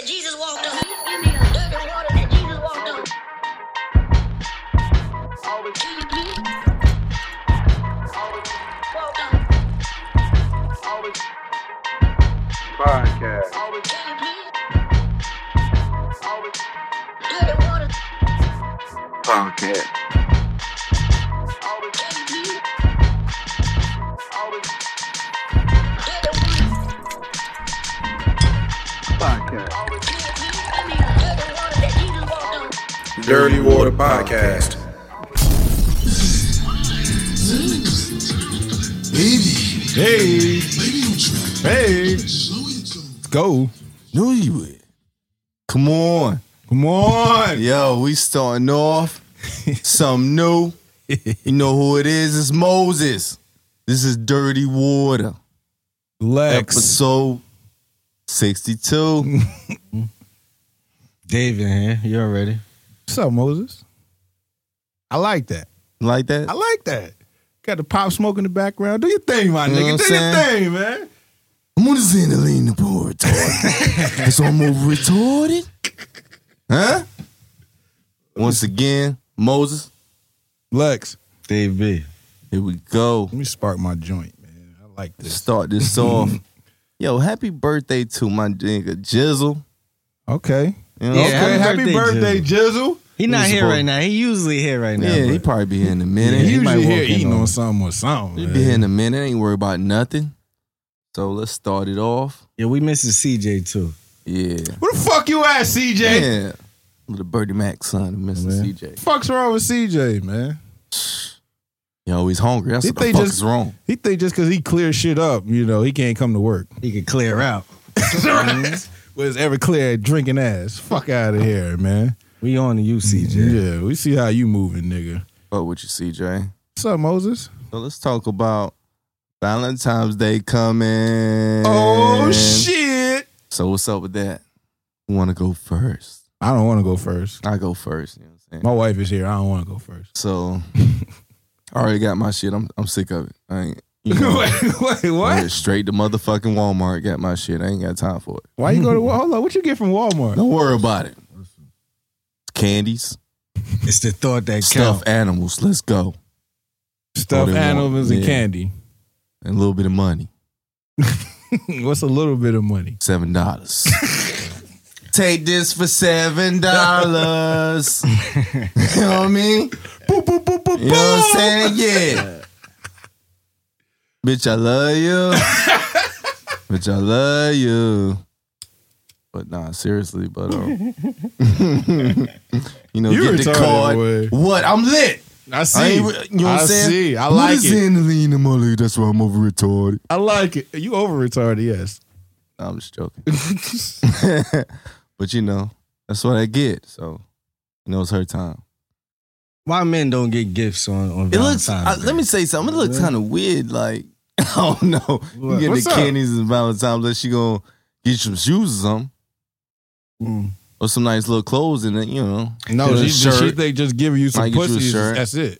that Jesus walked on. Dirty water that Jesus walked on. Podcast. Dirty water. Podcast. Dirty Water Podcast. Hey, let's go. Knew you would. Come on. Yo, we starting off. Something new. You know who it is? It's Moses. This is Dirty Water. Lex. Episode 62. David here. You already? What's up, Moses? I like that. Like that? I like that. Got the pop smoke in the background. Do your thing, my You know nigga. what Do I'm your saying? thing, man. I'm on the Xanaline board. So I'm over retarded. Huh? Once again, Moses. Lex. Dave B. Here we go. Let me spark my joint, man. I like this. Start this off. Yo, happy birthday to my nigga Jizzle. Okay. You know? Yeah, Okay, happy birthday, Jizzle. He not here supposed- right now. He usually here right now. Yeah, he but probably be here in a minute. He he might usually here walk in eating on- on something or something. He man. be here in a minute. Ain't worried about nothing. So let's start it off. yeah, we missing CJ too. Yeah. Where the fuck you at, CJ? Yeah. Little Birdie Mac son of Mr. Man. CJ. Fuck's wrong with CJ, man? Yo, he's hungry. That's He what the think fuck just- is wrong. He think just because he clears shit up, you know, he can't come to work. He could clear out. Was ever clear at drinking ass? Fuck out of here, man. We on to you, CJ. Yeah, we see how you moving, nigga. Fuck with you, CJ. What's up, Moses? So let's talk about Valentine's Day coming. Oh, shit. So what's up with that? Who want to go first? I don't want to go first. I go first. You know what I'm saying? My wife is here. I don't want to go first. So I already got my shit. I'm sick of it. I ain't. You know, wait, I what? went straight to motherfucking Walmart. Got my shit. I ain't got time for it. Why you go to hold on? What you get from Walmart? Don't worry about it. Candies, It's the thought that stuffed counts. animals. Let's go. Stuffed they want. animals and Yeah. candy. And a little bit of money. What's a little bit of money? $7. Take this for $7. You know what I mean? Boop, boop, boop, boop, You know what I'm saying? Yeah. Bitch, I love you. Bitch, I love you. But nah, seriously, but you know, You get the retarded, card. boy. What? I'm lit. I see. You know what I'm saying? see. I What like is it. Xanaline in my leg? That's why I'm over retarded. I like it. You over retarded, yes. No, I'm just joking. But you know, that's what I get. So, you know, it's her time. Why men don't get gifts on It looks. Valentine's Day? Let me say something. It looks kind of weird. Like I don't know. You get What's the up? candies and Valentine's, unless she gonna get you some shoes or something, or some nice little clothes, and then you know. No, get a she think just giving you some Might get you a pussy. shirt. That's it.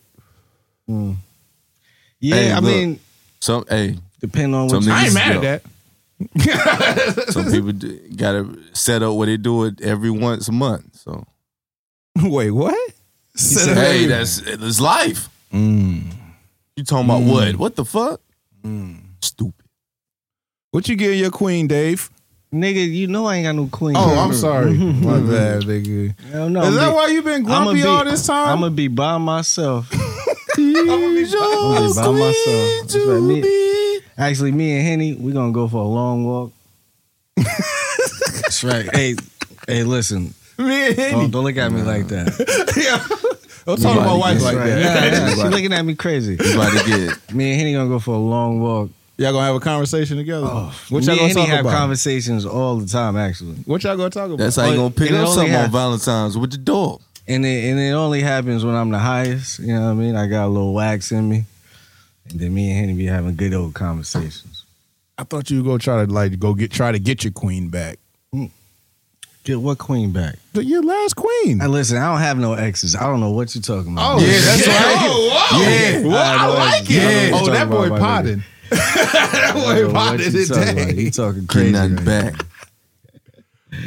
Yeah, Hey, I look. mean, Some depending on Some what you... niggas- I ain't mad yo. at that. some people gotta set up where they do it every once a month. So Wait, what? said, hey, it's life. Mm. You talking about what? What the fuck? Mm. Stupid. What you get your queen, Dave? Nigga, you know I ain't got no queen. Oh, I'm sorry. My bad, nigga. Hell no. Is that why you been grumpy all this time? I'm gonna be by myself. I'm gonna be by myself. That's right, Actually, me and Henny, we gonna go for a long walk. That's right. Hey, listen. Me and Henny. Don't look at me like that. Don't talk to my wife like Right. that. Nah, she looking at me crazy. You about to get Me and Henny gonna go for a long walk. Y'all gonna have a conversation together? What Me y'all and gonna Henny talk have about? conversations all the time, actually. What y'all gonna talk about? That's how you gonna pick And it up only something on have- Valentine's with the dog. And it only happens when I'm the highest. You know what I mean? I got a little wax in me. And then me and Henny be having good old conversations. I thought you were gonna try to get your queen back. Get what queen back? Your last queen. Hey, listen, I don't have no exes. I don't know what you're talking about. Oh, Yeah, that's right. Oh, wow. Yeah. Well, I like it. Yeah. Oh, that boy potting. That I don't know boy what potting you talking about. today. You talking Get crazy. nothing right back.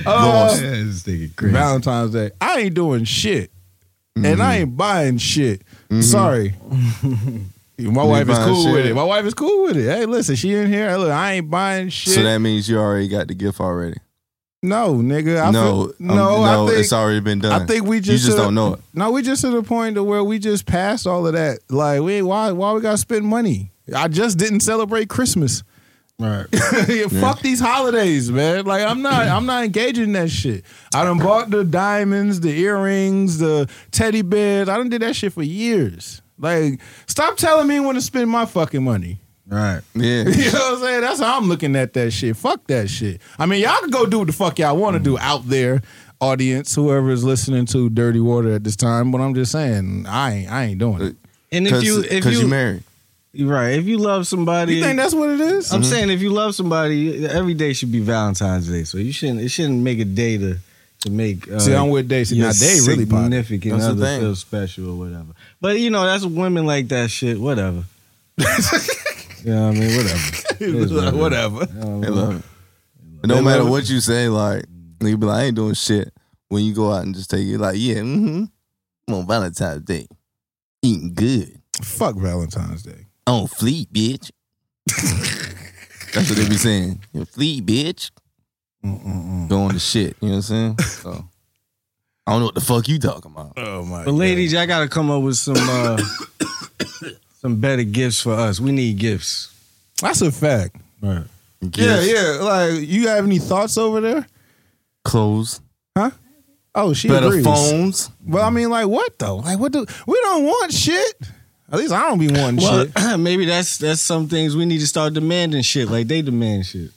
Lost. This nigga crazy. Valentine's Day. I ain't doing shit. And I ain't buying shit. Sorry. My wife is buying cool shit? with it. My wife is cool with it. Hey, listen, she in here. Hey, look, I ain't buying shit. So that means you already got the gift already. No, nigga. I think it's already been done. I think we you just just don't know it. No, we just to the point to where we just passed all of that. Like, why we gotta spend money? I just didn't celebrate Christmas. Right. Fuck these holidays, man. Like I'm not engaging in that shit. I done bought the diamonds, the earrings, the teddy bears. I done did that shit for years. Like, stop telling me when to spend my fucking money. Right. Yeah. You know what I'm saying? That's how I'm looking at that shit. Fuck that shit. I mean, y'all can go do what the fuck y'all want to do out there, audience, whoever is listening to Dirty Water at this time. But I'm just saying, I ain't doing it. And if you married. Right. If you love somebody, You think that's what it is? I'm saying if you love somebody, every day should be Valentine's Day. So it shouldn't make a day to make. See, I'm with Day. See, now Day really popular. significant That's the other thing. feel special or whatever. But that's women like that shit. Whatever. You know what I mean? Whatever. It is what it is. Whatever. They love it. No matter what you say, like, you be like, I ain't doing shit. When you go out and just take it, like, yeah, I'm on Valentine's Day. Eating good. Fuck Valentine's Day. On fleet, bitch. That's what they be saying. You're fleet, bitch. Going to shit. You know what I'm saying? So, I don't know what the fuck you talking about. Oh my But ladies, y'all gotta come up with some some better gifts for us. We need gifts. That's a fact. Right. Gifts, Yeah. Like, you have any thoughts over there? clothes, Huh? Oh, she better agrees. phones. But I mean, like, what though? Like, we don't want shit. At least I don't be wanting Well, shit. maybe that's some things we need to start demanding shit like they demand shit.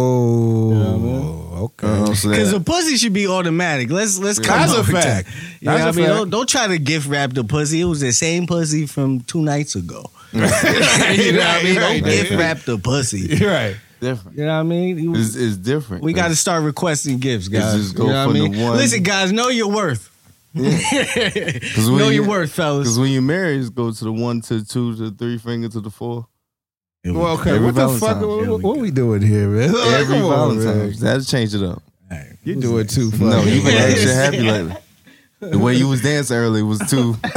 Oh, okay. So Because that- the pussy should be automatic. Let's come That's up a with that. fact. You know what I That's a mean? fact. Don't try to gift wrap the pussy. It was the same pussy from 2 nights ago. You know what I mean? Right, Don't gift right. wrap the pussy. You're right. different. You know what I mean? It's different. We got to start requesting gifts, guys. just go you know what I from mean? the one- Listen, guys, know your worth. Know your worth, fellas. Because when you marry, just go to the 1 to the 2 to the 3 finger to the 4. Well, okay. Every What the fuck? Valentine's. What we doing here, man? Every Come on, Valentine's. man. That's change it up. You do it too fucking. No, you've been much. extra happy lately. The way you was dancing earlier was too. I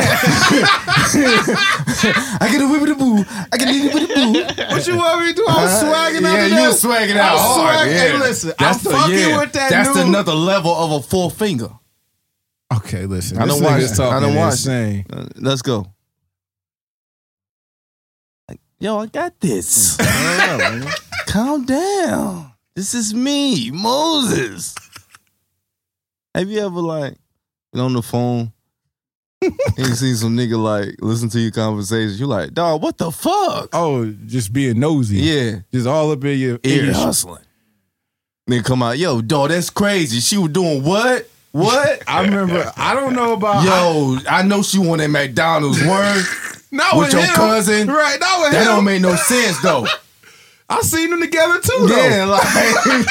get a whip of the boo. I get a whip of the boo. What you want me to do? I was swagging out. Yeah, to you that. was swagging out I'm hard. swagging. Yeah. Hey, listen, I'm fucking with that That's new. another level of a 4 finger. Okay, listen. I this don't watch. nigga's talking I don't watch. insane. Let's go. Like, yo, I got this. Calm down. This is me, Moses. Have you ever like been on the phone and you see some nigga like listen to your conversations? You like, dog, what the fuck? Oh, just being nosy. Yeah, Just all up in your ear shit. hustling. Then come out, yo, dog, that's crazy. She was doing what? What? I remember. I don't know about. Yo, I know she wanted McDonald's. Word. not with your him. cousin? Right? Not with That him. don't make no sense though. I seen them together too. Though. Yeah, like.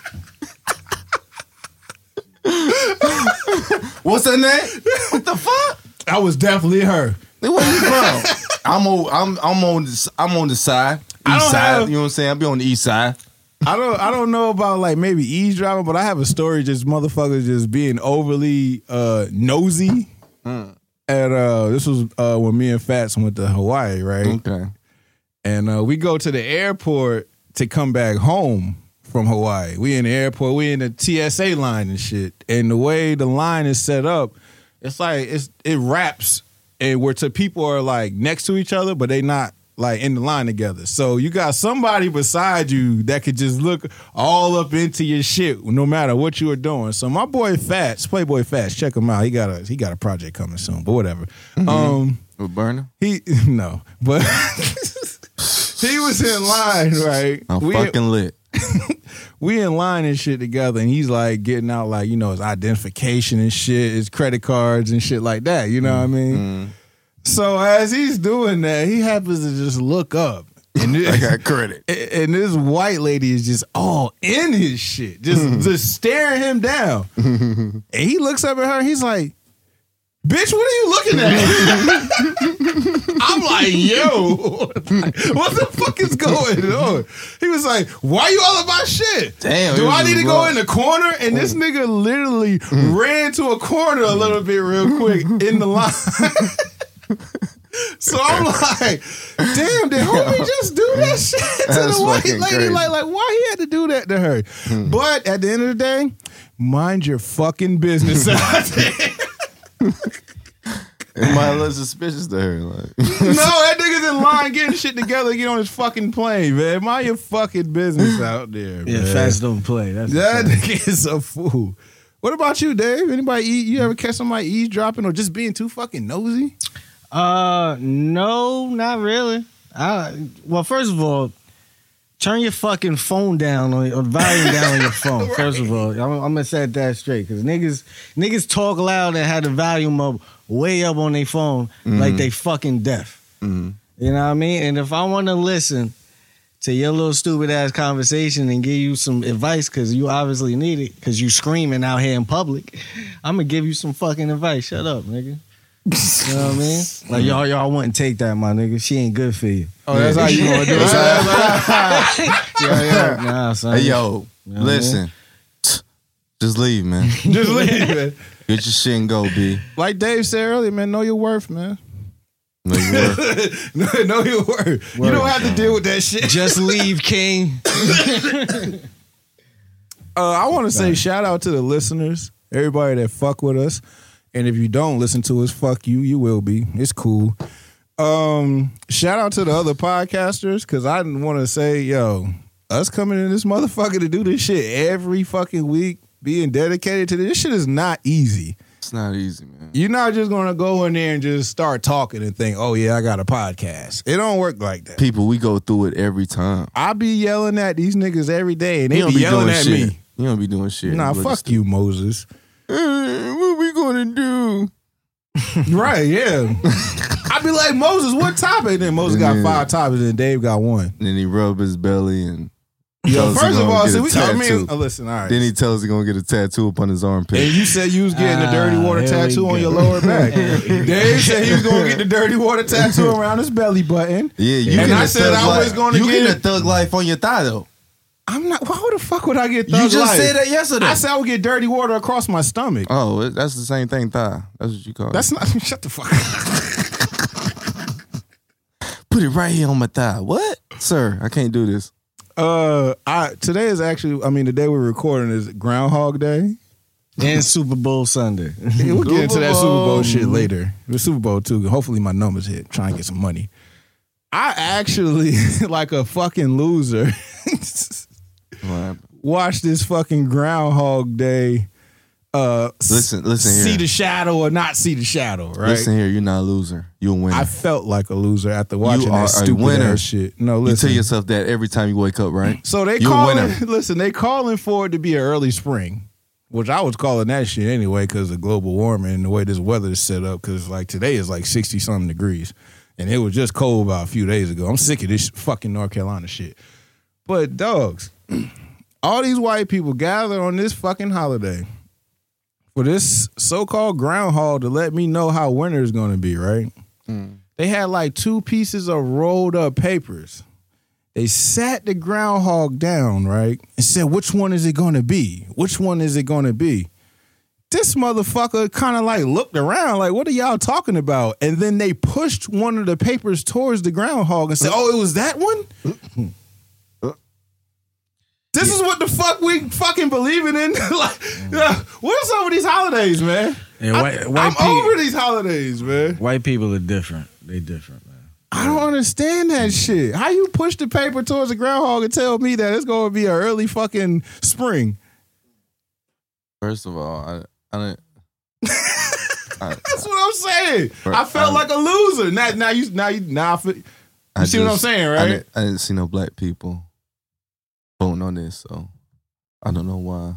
What's her name? What the fuck? That was definitely her. Where you from? I'm on the side. I East don't side. have- You know what I'm saying? I'll be on the east side. I don't know about like maybe eavesdropping, but I have a story just motherfuckers just being overly nosy. And this was when me and Fats went to Hawaii, right? Okay. And we go to the airport to come back home from Hawaii. We in the airport, we in the TSA line and shit. And the way the line is set up, it's like it wraps and where people are like next to each other, but they not like in the line together. So you got somebody beside you that could just look all up into your shit no matter what you are doing. So my boy Fats, Playboy Fats, check him out. He got a project coming soon, but whatever. With Burner? He no, but he was in line, right? I'm fucking lit. We in line and shit together, and he's like getting out like, you know, his identification and shit, his credit cards and shit like that. You know what I mean? So as he's doing that, he happens to just look up. And I got credit. and this white lady is just all in his shit, just staring him down. And he looks up at her, and he's like, Bitch, what are you looking at? I'm like, yo, what the fuck is going on? He was like, why you all about shit? Damn, Do it I was need to just go rough. in the corner? And this nigga literally ran to a corner a little bit real quick in the line. So I'm like, damn, did homie just do that shit to That's the white fucking lady? crazy. Like, why he had to do that to her? But at the end of the day, mind your fucking business out there. It might look suspicious to her. Like, No, that nigga's in line getting shit together to get on his fucking plane, man. Mind your fucking business out there, Yeah, man. facts don't play. That's That a fact. nigga is a fool. What about you, Dave? Anybody you ever catch somebody eavesdropping or just being too fucking nosy? No, not really. Well, first of all, turn your fucking phone down or volume down on your phone. Right. First of all, I'm gonna set that straight because niggas talk loud and have the volume up way up on their phone like they fucking deaf. You know what I mean? And if I want to listen to your little stupid ass conversation and give you some advice because you obviously need it because you screaming out here in public, I'm gonna give you some fucking advice. Shut up, nigga. You know what I mean? Like y'all wouldn't take that, my nigga. She ain't good for you. Oh, that's how you gonna do it. Nah, son. hey, yo, know what I listen. Just leave, man. Just leave, man. Get your shit and go, B. Like Dave said earlier, man, know your worth, man. No, you were. know your worth. You don't have to deal with that shit. Just leave, King. I want to say shout out to the listeners, everybody that fuck with us. And if you don't listen to us, fuck you. You will be. It's cool. Shout out to the other podcasters because I want to say, yo, us coming in this motherfucker to do this shit every fucking week, being dedicated to this shit is not easy. It's not easy, man. You're not just gonna go in there and just start talking and think, oh yeah, I got a podcast. It don't work like that. People, we go through it every time. I be yelling at these niggas every day, and they You be don't be yelling doing at shit. me. You don't be doing shit. Nah, You look fuck you, Moses. What we gonna do? Right, yeah. I be like, Moses, what topic? And then Moses got 5 topics, and Dave got 1. And then he rub his belly and Yo, tells he first of gonna all, get see, a tattoo. listen, all right. Then he tells he gonna get a tattoo up on his armpit. And you said you was getting the dirty water here we tattoo on go. your lower back. Dave said he was gonna get the dirty water tattoo around his belly button. Yeah, you And get I a said thug I was life. gonna You get get a thug life on your thigh though. I'm not. Why the fuck would I get You thug just life? said that yesterday. I said I would get dirty water across my stomach. Oh, that's the same thing, thigh. That's what you call That's it. not. Shut the fuck up. Put it right here on my thigh. What? Sir, I can't do this. Today is actually. I mean, the day we're recording is Groundhog Day. And Super Bowl Sunday. Yeah, we'll get into that Super Bowl Bowl. shit later. The Super Bowl too. Hopefully my numbers hit. Try and get some money. I actually, like a fucking loser, watch this fucking Groundhog Day. Listen See here. the shadow or not see the shadow, right? Listen here, you're not a loser. You're a winner. I felt like a loser after watching are a that stupid winner. ass shit. No, you listen. tell yourself that every time you wake up, right? So they You're a calling. winner. Listen, they calling for it to be an early spring, which I was calling that shit anyway because of global warming and the way this weather is set up. Because like today is like 60 something degrees, and it was just cold about a few days ago. I'm sick of this fucking North Carolina shit. But dogs, all these white people gather on this fucking holiday for this so-called groundhog to let me know how winter is going to be. Right? They had like 2 pieces of rolled up papers. They sat the groundhog down, right, and said, which one is it going to be? Which one is it going to be? This motherfucker kind of like looked around like, what are y'all talking about? And then they pushed one of the papers towards the groundhog and said, oh, it was that one? This is what the fuck we fucking believing in? Like, what are some of these holidays, man? Yeah, I'm over these holidays, man. White people are different. They different, man. I don't understand that shit. How you push the paper towards the groundhog and tell me that it's going to be an early fucking spring? First of all, I didn't. That's what I'm saying. I felt like a loser. Now I feel, you see what I'm saying, right? I didn't see no black people voting on this, so I don't know why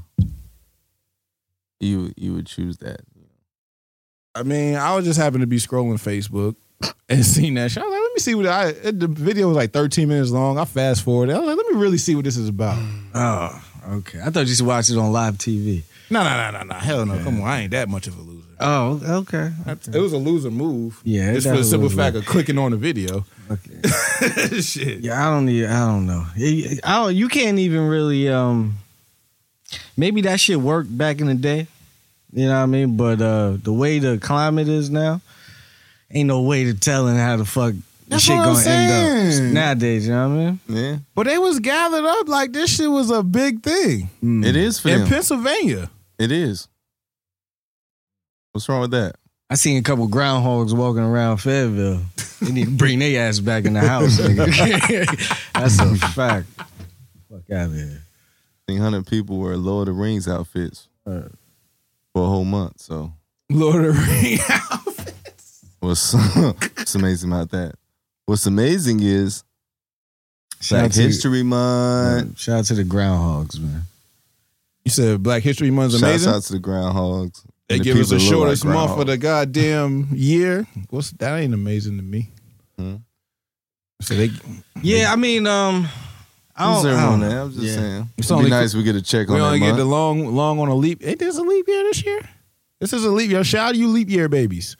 you would choose that. I mean, I was just happened to be scrolling Facebook and seen that shit. I was like, let me see what the video was like 13 minutes long. I fast forwarded. I was like, let me really see what this is about. Oh, Okay. I thought you used to watch it on live TV. No. Hell no. Come on. I ain't that much of a loser. Oh, okay. It was a loser move. Yeah, it Just for the simple definitely fact of clicking on the video. Okay. Shit. Yeah, I don't know. You can't even really maybe that shit worked back in the day. You know what I mean? But the way the climate is now, ain't no way to telling how the fuck the That's shit what I'm gonna end up saying. nowadays, you know what I mean? Yeah, But they was gathered up like this shit was a big thing. it is for In them. Pennsylvania. It is. What's wrong with that? I seen a couple groundhogs walking around Fayetteville. They need to bring their ass back in the house, nigga. That's a fact. Fuck out of here. I think 100 people wear Lord of the Rings outfits for a whole month. So Lord of the Rings. what's amazing about that? What's amazing is Shout Black out to- History Month. Shout out to the groundhogs, man. You said Black History Month's amazing? Shouts out to the groundhogs. They And the give us the people that look shortest like month of groundhogs. the goddamn year. That ain't amazing to me. Hmm. So they Yeah, I mean, I Who's don't everyone know. there? I'm just Yeah. saying. It's It'd only be nice if we get a check we on only that get the month. long on a leap. Ain't this a leap year this year? This is a leap year. Shout out to you leap year babies.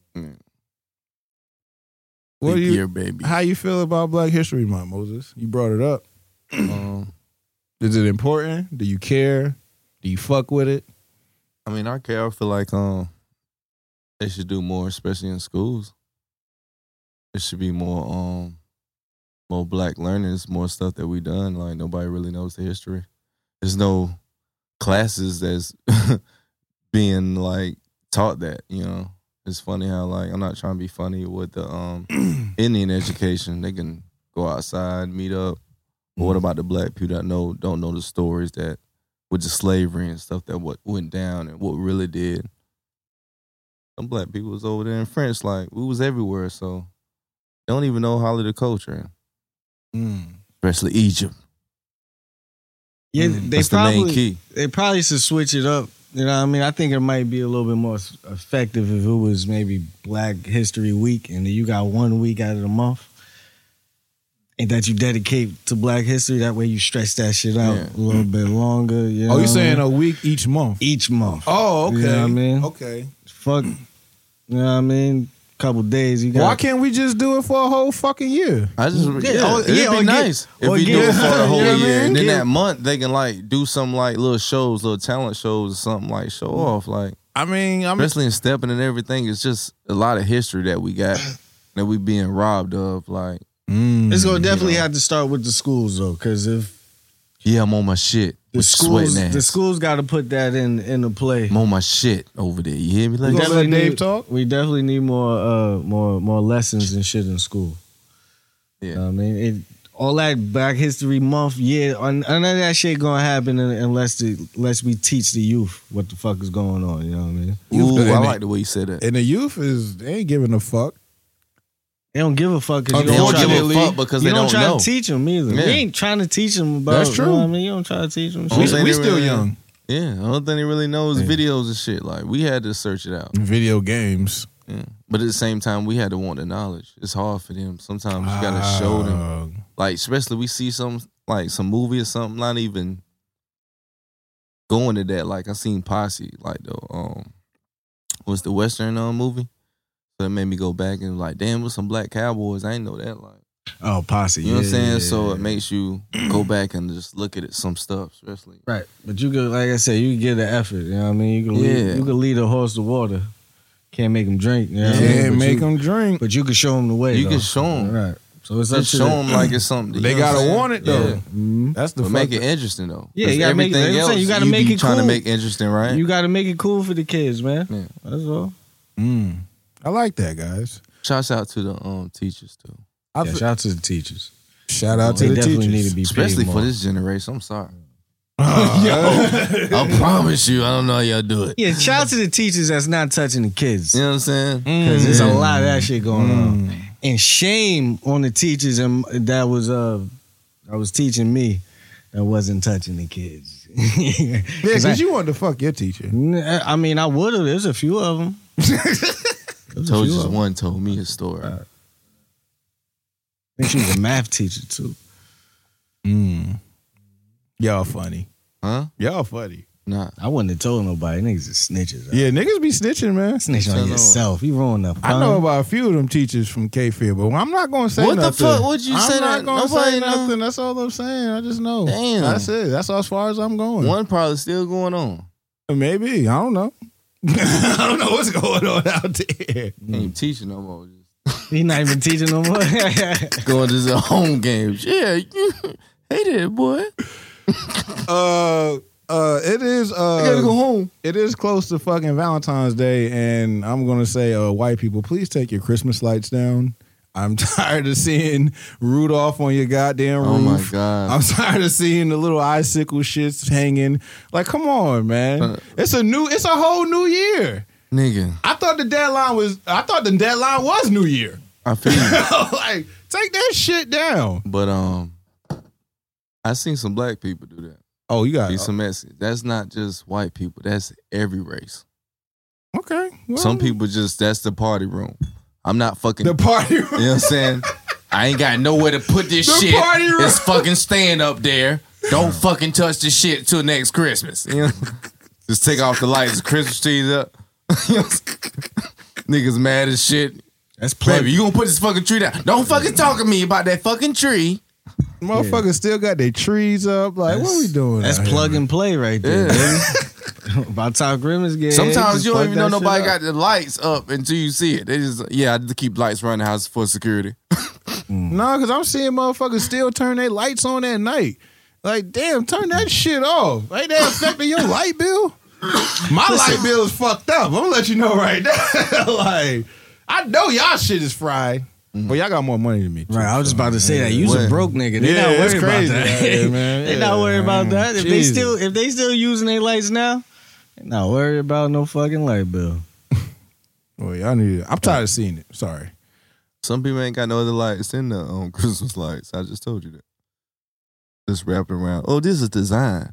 What do Leap you year, baby. How you feel about Black History Month, Moses? You brought it up. Is it important? Do you care? Do you fuck with it? I mean, I care. I feel like they should do more, especially in schools. There should be more black learners, more stuff that we done. Like nobody really knows the history. There's no classes that's being like taught that, you know. It's funny how like I'm not trying to be funny with the Indian education. They can go outside, meet up. But what about the black people that don't know the stories that with the slavery and stuff that what went down and what really did? Some black people was over there in French, like we was everywhere, so they don't even know holiday culture, especially Egypt. Yeah, they That's the probably main key. they probably should switch it up. You know what I mean? I think it might be a little bit more effective if it was maybe Black History Week and then you got 1 week out of the month and that you dedicate to Black history. That way you stretch that shit out a little bit longer. You know Oh, you what I saying mean? a week each month? Each month. Oh, okay. You know what I mean? Okay. Fuck. You know what I mean? Couple days. You got. Why can't we just do it for a whole fucking year? I just Yeah, it'd be or get- nice if or we do get- it for the whole you know what I year, mean? and then Get- that month they can like do some like little shows, little talent shows or something like show off, like I mean, especially in stepping and everything. It's just a lot of history that we got that we being robbed of. Like, It's gonna definitely have to start with the schools though, because if yeah, I'm on my shit. the with schools, sweating ass. the schools got to put that into play. I'm on my shit over there. You hear me? Like, We gonna let Dave need, talk? We definitely need more lessons and shit in school. yeah. You know what I mean, all that Black History Month, none of that shit gonna happen unless we teach the youth what the fuck is going on. You know what I mean? Ooh, and I they- like the way you said that. And the youth they ain't giving a fuck. They don't give a fuck because They you don't don't give try a to. fuck because You they don't don't try know. to teach them either. Yeah. We ain't trying to teach them about. That's You know true. what I mean, you don't try to teach them. Only shit. thing We they still really- young. Yeah, the only thing they really know is videos and shit. Like, we had to search it out. Video games. Yeah. But at the same time, we had to want the knowledge. It's hard for them. Sometimes you gotta show them. Like, especially we see some movie or something, not even going to that. Like, I seen Posse, like the what's the Western movie? So it made me go back and like, damn, with some black cowboys. I ain't know that. Like, Oh, posse. you know what I'm saying? yeah, So yeah. it makes you go back and just look at it, some stuff, especially. Right, but you could, like I said, you can get the effort. You know what I mean? You can Yeah. you can lead a horse to water. Can't make them drink. You know what I mean? Can't But make you- them drink. But you can show them the way. You though. can show 'em. Right. So it's up Just to show them. them like it's something. They you know what I'm gotta saying? want it though. Yeah. Mhm. That's the But make fuck- it interesting though. Yeah, you 'Cause gotta make it- everything I'm saying else you gotta be make it trying to cool. make interesting, right? You got to make it cool for the kids, man. Yeah. That's all. I like that, guys. Shouts out to the teachers too. I Yeah, fe- shout out to the teachers. shout out They to the definitely teachers. need to be Especially paid for more. this generation. I'm sorry. I promise you, I don't know how y'all do it. Yeah, shout out to the teachers that's not touching the kids. You know what I'm saying? Because there's a lot of that shit going on. And shame on the teachers that was teaching me that wasn't touching the kids. Yeah, because you wanted to fuck your teacher. I mean, I would have. There's a few of them. Told you one told me a story. I think she was a math teacher too. Y'all funny. Huh? Y'all funny. Nah. I wouldn't have told nobody. Niggas is snitches. Yeah, niggas be snitching, man. Snitch on yourself. You ruin the fun. I know about a few of them teachers from K-Field, but I'm not going to say What nothing. the fuck would you say? I'm not going to Nobody say know? nothing. That's all I'm saying. I just know. Damn. That's it. That's as far as I'm going. One probably still going on. Maybe. I don't know. I don't know what's going on out there. Ain't even teaching no more. He not even teaching no more. Going to the home games. Yeah, you hated it, boy. It is. I gotta go home. It is close to fucking Valentine's Day, and I'm gonna say, white people, please take your Christmas lights down. I'm tired of seeing Rudolph on your goddamn roof. Oh my God. I'm tired of seeing the little icicle shits hanging. Like, come on, man. It's a whole new year. Nigga. I thought the deadline was New Year. I feel you. Like, take that shit down. But I seen some black people do that. Oh, you got Be some messy. That's not just white people. That's every race. Okay. Well, Some people that's the party room. I'm not fucking. the party room. You know what I'm saying? I ain't got nowhere to put this The shit. party room. It's fucking staying up there. Don't fucking touch this shit till next Christmas. You know? Just take off the lights, Christmas trees up. Niggas mad as shit. That's plug. Baby, you gonna put this fucking tree down. Don't fucking talk to me about that fucking tree. Motherfuckers still got their trees up. Like, what we doing? That's out here? plug and play right there. Baby. By the time Christmas gets Sometimes you don't even know nobody got the lights up until you see it. They just, I just keep lights running the house for security. No, because I'm seeing motherfuckers still turn their lights on at night. Like, damn, turn that shit off. Ain't that affecting your light bill? My light bill is fucked up. I'm gonna let you know right now. Like, I know y'all shit is fried. But y'all got more money than me. Too, Right, I was just about to say that. You's a What? broke nigga. They Yeah, not it's worried crazy about that. out here, man. They Yeah, not worried about that. If Jesus. they still using their lights now, they not worried about no fucking light bill. Well, y'all need it. I'm tired of seeing it. Sorry. Some people ain't got no other lights than the Christmas lights. I just told you that. Just wrapped around. Oh, this is design.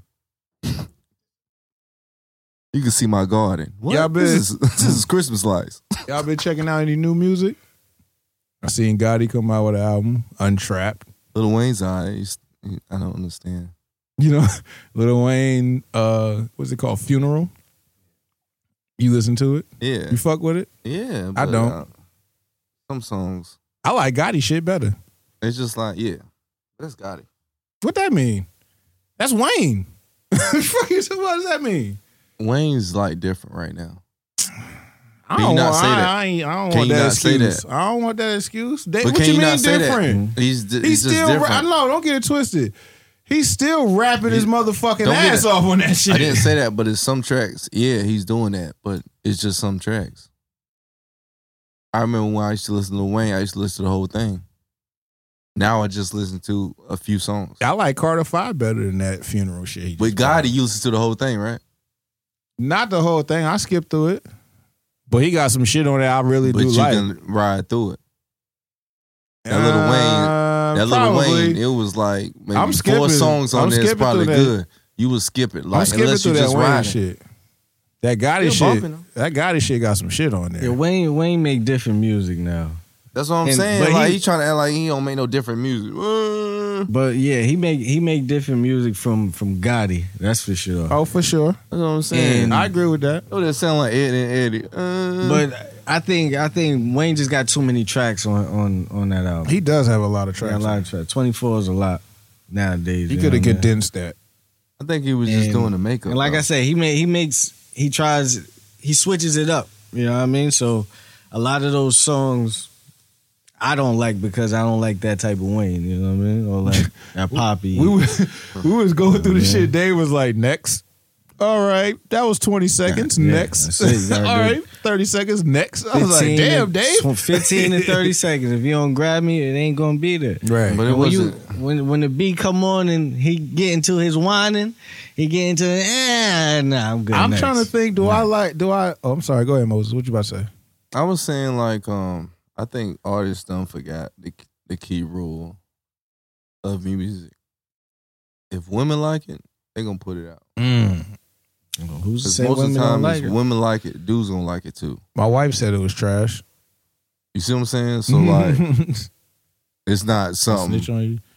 You can see my garden. What? Y'all been- This is Christmas lights. Y'all been checking out any new music? I seen Gotti come out with an album, Untrapped. Lil Wayne's eyes. I don't understand. You know, Lil Wayne, what's it called? Funeral. You listen to it? Yeah. You fuck with it? Yeah. I but, don't. Some songs. I like Gotti shit better. It's just like, that's got it. What that mean? That's Wayne. What does that mean? Wayne's like different right now. I Can you don't not want, say that? I don't Can want you that not say excuse. that? I don't want that excuse. But What can you you mean not say different? that? He's He's just still. different. No, don't get it twisted. He's still rapping his motherfucking Don't get ass it. off on that shit. I didn't say that, but it's some tracks. Yeah, he's doing that, but it's just some tracks. I remember when I used to listen to Wayne, I used to listen to the whole thing. Now I just listen to a few songs. I like Carter 5 better than that funeral shit. he With just Gotti, put. you listen to the whole thing, right? Not the whole thing. I skipped through it. But he got some shit on there I really But do you like. can ride through it. That Little Wayne, it was like maybe I'm 4 skipping- songs on I'm there. It's skipping probably through that. good. You would skip it, I'm like skipping unless through you that just Wayne riding. shit. That Gotti You're shit. bumping him. That Gotti shit got some shit on there. Yeah, Wayne make different music now. That's what I'm And- saying. but Like he- he trying to act like he don't make no different music. But yeah, he make different music from Gotti. That's for sure. Oh, for sure. That's what I'm saying. And- I agree with that. Oh, that sound like Ed and Eddie. But I think Wayne just got too many tracks on that album. He does have a lot of He got tracks. a lot of tracks. 24 is a lot nowadays. He you could have know what I mean? condensed that. I think he was just And- doing the makeup. And like though. I said, he switches it up. You know what I mean? So a lot of those songs I don't like because I don't like that type of Wayne. You know what I mean? Or like that poppy. We was going through the shit. Dave was like, next. All right. That was 20 seconds. Yeah, next. that's it. You gotta All do right. 30 seconds. Next. I was like, 15 damn, to- Dave. 15 to 30 seconds. If you don't grab me, it ain't gonna be there. Right. But it When you wasn't. when the beat come on and he get into his whining, he get into nah, I'm good. I'm next. trying to think. Oh, I'm sorry. Go ahead, Moses. What you about to say? I was saying like I think artists done forgot the key rule of music. If women like it, they gonna put it out. Who's to Because say most of women the don't time, like if it? women like it, dudes gonna like it too. My wife said it was trash. You see what I'm saying? So like, it's not Snitch something. on you.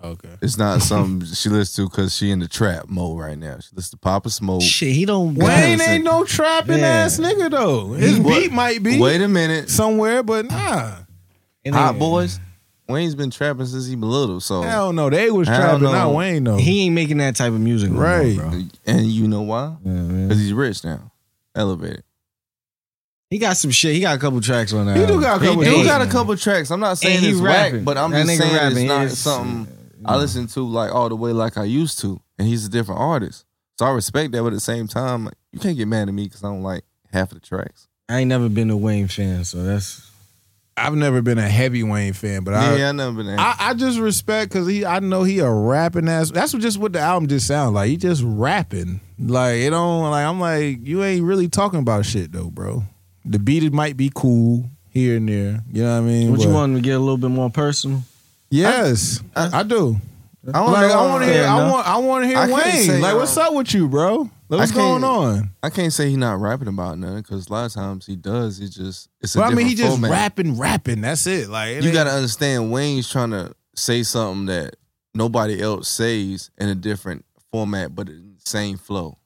Okay. It's not something she listens to because she in the trap mode right now. She listens to Papa Smoke. Shit, he don't. Wayne ain't no trapping ass nigga though. His beat might be. Wait a minute. Somewhere, but nah. Hot Boys. Wayne's been trapping since he was little, so Hell no, they was trapping, not Wayne though. He ain't making that type of music, no right? more, bro. And you know why? Yeah, Because he's rich now, elevated. He got some shit. He got a couple tracks on that. He do got a couple. He got a couple tracks. I'm not saying he it's rapping. whack, but I'm That just nigga saying rapping. it's not It's- something I listen to like all the way like I used to. And he's a different artist, so I respect that. But at the same time, you can't get mad at me because I don't like half of the tracks. I ain't never been a Wayne fan, so that's. I've never been a heavy Wayne fan, but I never been. I just respect because I know he a rapping ass. That's just what the album just sounds like. He just rapping. Like it don't like I'm like you ain't really talking about shit though, bro. The beat might be cool here and there. You know what I mean? What you want him to get a little bit more personal? Yes, I do. I want to hear. I want to hear I can't Wayne. say, Like, what's up with you, bro? What's going on? I can't say he's not rapping about nothing because a lot of times he does. It's a But I different mean, he just format. rapping. That's it. Like You got to understand, Wayne's trying to say something that nobody else says in a different format, but in the same flow.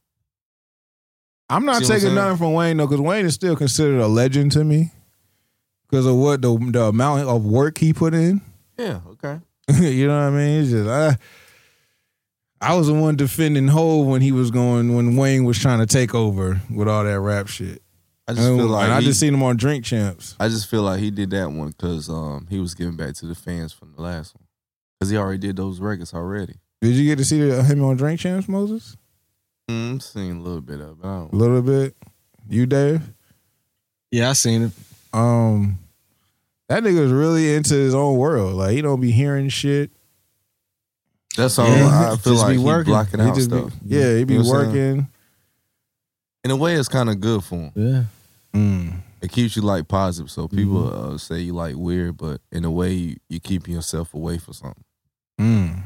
I'm not See what I'm taking saying? nothing from Wayne though, because Wayne is still considered a legend to me because of what the amount of work he put in. Yeah, okay. You know what I mean? It's just I was the one defending Hov when Wayne was trying to take over with all that rap shit. I just feel like I just seen him on Drink Champs. I just feel like he did that one because he was giving back to the fans from the last one because he already did those records already. Did you get to see him on Drink Champs, Moses? I'm seeing a little bit of it. A little bit. You, Dave? Yeah, I seen it. That nigga's really into his own world. Like he don't be hearing shit. That's all. Yeah, I feel just like be he working. blocking out stuff. He be You know what I'm working. In a way, it's kind of good for him. Yeah. It keeps you like positive. So people say you like weird, but in a way, you keeping yourself away from something.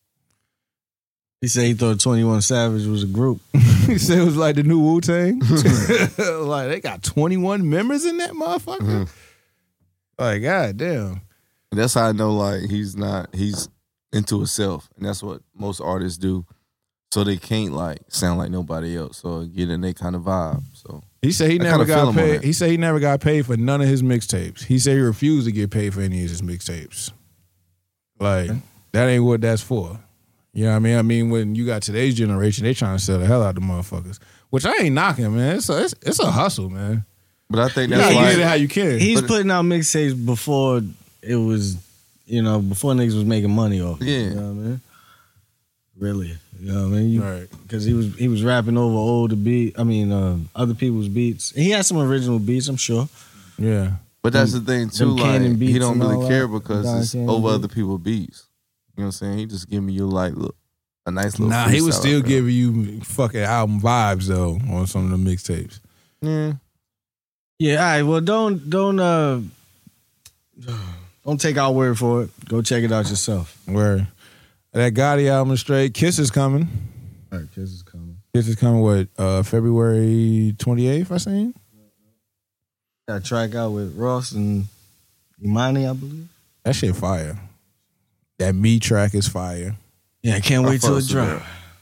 He said he thought 21 Savage was a group. He said it was like the new Wu-Tang. Like they got 21 members in that motherfucker. Like goddamn. And that's how I know like he's into himself, and that's what most artists do. So they can't like sound like nobody else. So get in that kind of vibe. So He said he I never kinda feel got him on paid. that. He said he never got paid for none of his mixtapes. He said he refused to get paid for any of his mixtapes. Like that ain't what that's for. You know what I mean? I mean, when you got today's generation, they trying to sell the hell out of the motherfuckers. Which I ain't knocking, man. It's a hustle, man. but I think You that's gotta why get it how you can. He's putting out mixtapes before it was, before niggas was making money off it. Yeah. You know what I mean? Really. You know what I mean? Right. Because he was rapping over other people's beats. And he had some original beats, I'm sure. Yeah. But that's the thing too. them Cannon Like beats he don't and really all care that. because Don it's Cannon over beats. other people's beats. You know what I'm saying? He just giving you like a nice little. Nah, he was freestyle still out there. giving you fucking album vibes though on some of the mixtapes. Yeah. Yeah, all right. Well, don't take our word for it. Go check it out yourself. Where that Gotti album is straight. Kiss is coming. All right, Kiss is coming. Kiss is coming. What? February 28th. I seen. Got a track out with Ross and Imani, I believe. That shit fire. That Me track is fire. Yeah, I can't wait till it fucks with drop. that.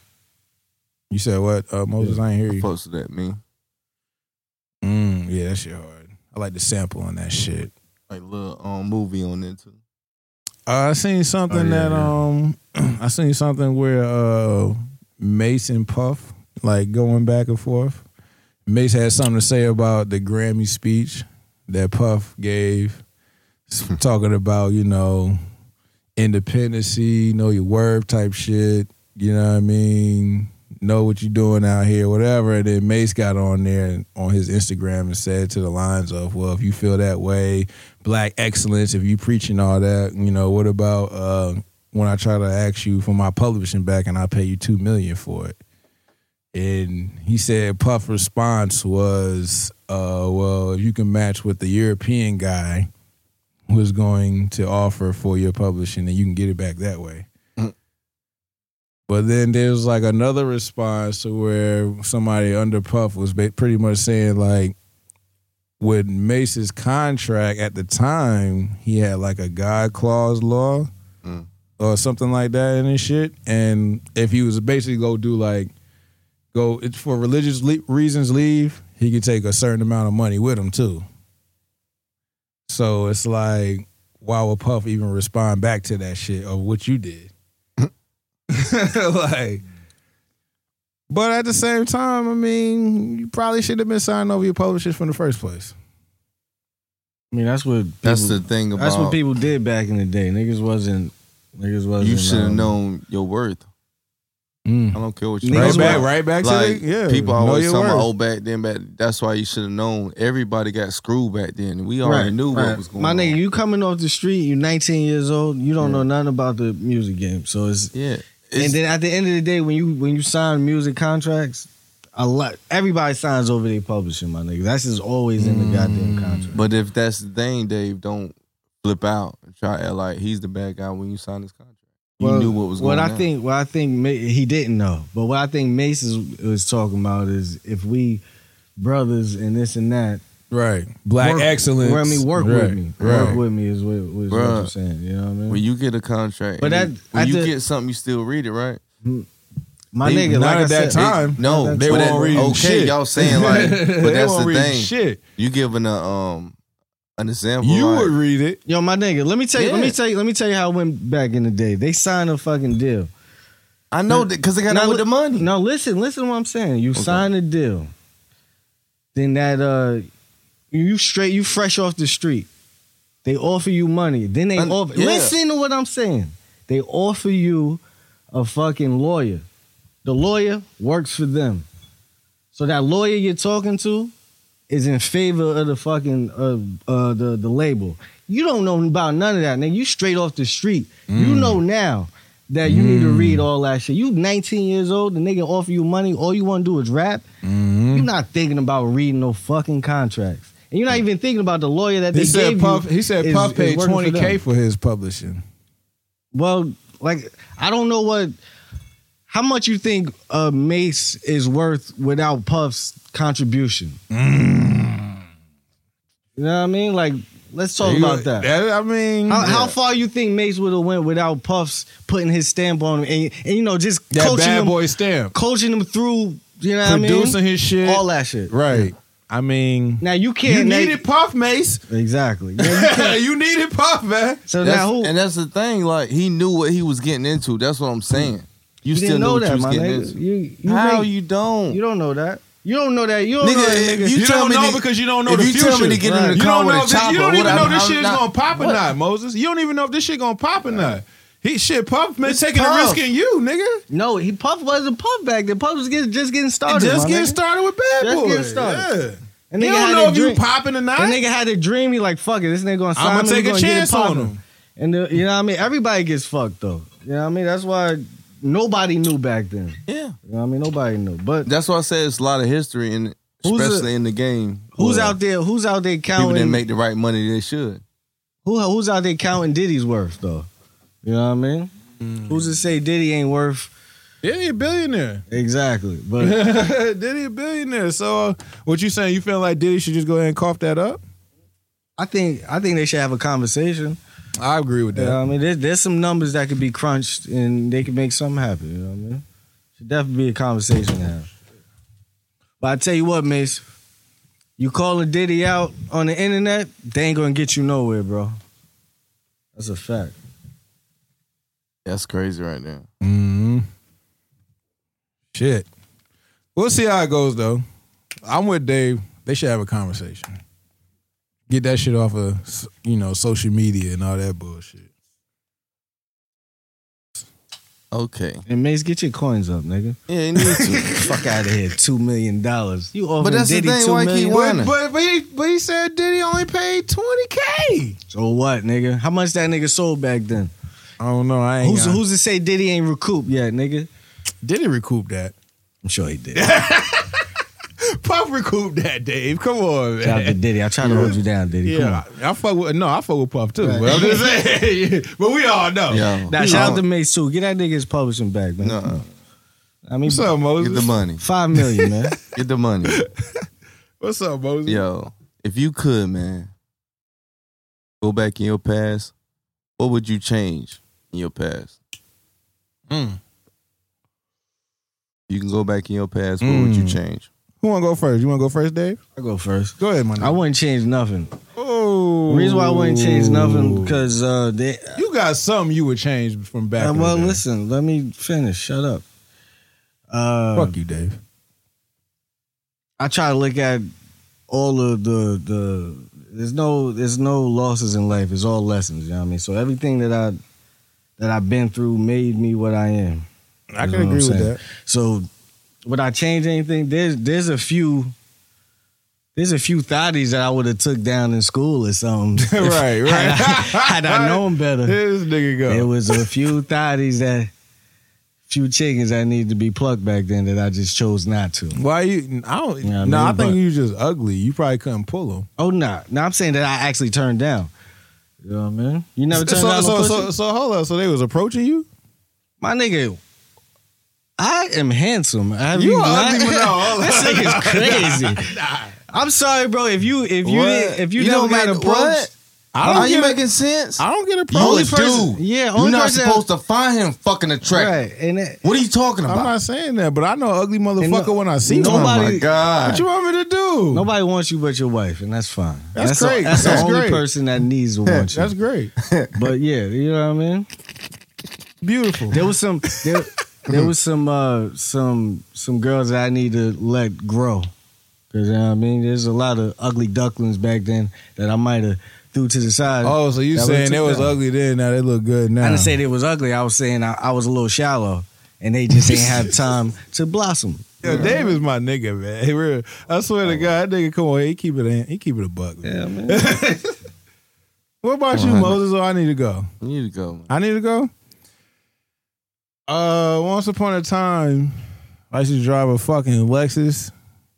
You said what, Moses? I ain't hear you. Fucks with that, me. Yeah, that shit hard. I like the sample on that shit. Like little movie on there too. I seen something I seen something where Mace and Puff like going back and forth. Mace had something to say about the Grammy speech that Puff gave, talking about, independency, know your worth type shit. You know what I mean? Know what you're doing out here, whatever. And then Mace got on there on his Instagram and said to the lines of, well, if you feel that way, black excellence, if you preaching all that, what about when I try to ask you for my publishing back and I pay you $2 million for it? And he said Puff's response was, well, if you can match what the European guy was going to offer for your publishing, then you can get it back that way. But then there's like another response to where somebody under Puff was pretty much saying like, with Mace's contract at the time, he had like a God clause law or something like that and shit. And if he was basically it's for religious reasons leave, he could take a certain amount of money with him too. So it's like, why would Puff even respond back to that shit or what you did? Like, but at the same time, I mean, you probably should have been signing over your publishers from the first place. I mean, that's the thing about. That's what people did back in the day. Niggas wasn't. You should have known your worth. I don't care what you right back like, to the people always talking about back then, but that's why you should have known. Everybody got screwed back then. We already knew what was going on. My nigga, you coming off the street, you 19 years old, you don't know nothing about the music game. So and then at the end of the day, when you sign music contracts, everybody signs over their publishing, my nigga. That's just always in the goddamn contract. But if that's the thing, Dave, don't flip out and try to act like he's the bad guy when you sign this contract. You knew what was going on. What I think he didn't know. But what I think Mace was talking about is if we brothers and this and that. Right. Black excellence. Work with me. Work with me is what you're saying. You know what I mean? When you get a contract, but when you get something, you still read it, right? My nigga, like at that time. They won't read shit. Y'all saying like, but that's the thing. Shit. You giving an example. You would read it. Yo, my nigga, let me tell you how it went back in the day. They signed a fucking deal. I know that because they got out with the money. No, listen to what I'm saying. You sign a deal. Then that you fresh off the street. They offer you money. Then they listen to what I'm saying. They offer you a fucking lawyer. The lawyer works for them. So that lawyer you're talking to is in favor of the fucking the label. You don't know about none of that, nigga. You straight off the street. You know now that you need to read all that shit. You 19 years old, the nigga offer you money, all you want to do is rap. You're not thinking about reading no fucking contracts. And you're not even thinking about the lawyer that they gave you. He said Puff paid $20K for his publishing. Well, like, I don't know how much you think Mace is worth without Puff's contribution. You know what I mean? Like, let's talk about that. I mean, how far you think Mace would have went without Puff's putting his stamp on him and you know, just that coaching bad him, boy stamp, coaching him through, you know what I mean? Producing his shit, all that shit, right? Yeah. I mean, now you can't. You needed Puff, Mace. Exactly. Yeah, you needed Puff, man. So now and that's the thing. Like, he knew what he was getting into. That's what I'm saying. You still know what you was getting into. You don't? You don't know that. You don't know that. You don't know that, nigga. You don't know because you don't know the future. If you tell me to get in the car with a chopper, you don't even know this shit is gonna pop or not, Moses. You don't even know if this shit gonna pop or not. Puff man taking a risk in you, nigga. No, Puff wasn't Puff back then. Puff was just getting started. Just getting started with Bad Boy. Just getting started. Yeah. And you don't know if you popping or not. The nigga had a dream. He like, fuck it, this nigga gonna sign me. I'm gonna take a chance on him. And you know what I mean? Everybody gets fucked though. You know what I mean? That's why nobody knew back then. Yeah. You know what I mean? Nobody knew. But that's why I say it's a lot of history in especially in the game. Who's out there counting? People didn't make the right money they should. Who's out there counting Diddy's worth though? You know what I mean? Who's to say Diddy ain't worth? Diddy a billionaire. Exactly. But Diddy a billionaire. So what you saying? You feel like Diddy should just go ahead and cough that up? I think they should have a conversation. I agree with that. You know what I mean, there's some numbers that could be crunched and they could make something happen. You know what I mean? Should definitely be a conversation to have. But I tell you what, Mace, you calling Diddy out on the internet, they ain't gonna get you nowhere, bro. That's a fact. That's crazy right now. Mm-hmm. Shit. We'll see how it goes, though. I'm with Dave. They should have a conversation. Get that shit off of, social media and all that bullshit. Okay. And Mace, get your coins up, nigga. Yeah, you need to. Fuck out of here, $2 million. You offering but that's Diddy the thing, $2 million? But he said Diddy only paid $20K. So what, nigga? How much that nigga sold back then? I don't know. Who's to say Diddy ain't recouped yet, nigga? Diddy recouped that. I'm sure he did. Puff recouped that, Dave. Come on, man. Shout out to Diddy. I try to hold you down, Diddy. Yeah, I fuck with Puff too. Right. But I'm just saying. But we all know. Now shout out to Mace too. Get that nigga his publishing back, man. No. I mean, what's up, Moses? Get the money. $5 million, man. Get the money. What's up, Moses? Yo, if you could, man, go back in your past, what would you change? in your past? Mm. You can go back in your past. What would you change? Who want to go first? You want to go first, Dave? I go first. Go ahead, man. I wouldn't change nothing. Oh, The reason why I wouldn't change nothing because you got something you would change from back. in well, the day. listen, let me finish. Shut up. Fuck you, Dave. I try to look at all of the there's no losses in life. It's all lessons. You know what I mean? So everything that I've been through made me what I am. I You can know what agree I'm with saying? that. So would I change anything? There's a few thotties that I would have took down in school or something. Right. Had I known better. This nigga go. There was a few thotties few chickens that needed to be plucked back then that I just chose not to. Why you? I don't. Yeah, I no, mean, I think but- you just ugly. You probably couldn't pull them. Oh, nah. I'm saying that I actually turned down. You know what I mean? You never turned down no pussy? So hold up. So they was approaching you. My nigga, I am handsome. Have You you are not? ugly, but no, hold This on. nigga's crazy. I'm sorry, bro. If you What? never don't got get- approached, what? I don't Are you get making sense? I don't get You approached. a dude. yeah, You're only not person supposed to find him fucking attractive. right? And that, What are you talking I'm about? not saying that, but I know ugly motherfucker no- when I see nobody- one. Oh my God. What you want me to do? nobody wants you but your wife, and that's fine. That's the- great. That's That's the only great. person that needs to want you. That's great. But yeah, you know what I mean. Beautiful. There was some there was some girls that I need to let grow. Cause you know what I mean, there's a lot of ugly ducklings back then that I might have threw to the side. Oh, so you That saying was they was 2000. ugly then? Now they look good now. I didn't say they was ugly. I was saying I was a little shallow, and they just ain't have time to blossom. Yo, Dave is my nigga, man. He real. I swear to God, that nigga come on, he keep it a buck. Man. Yeah, man. What about you, 100. Moses? Or I need to go. You need to go, man. I need to go. Once upon a time, I used to drive a fucking Lexus.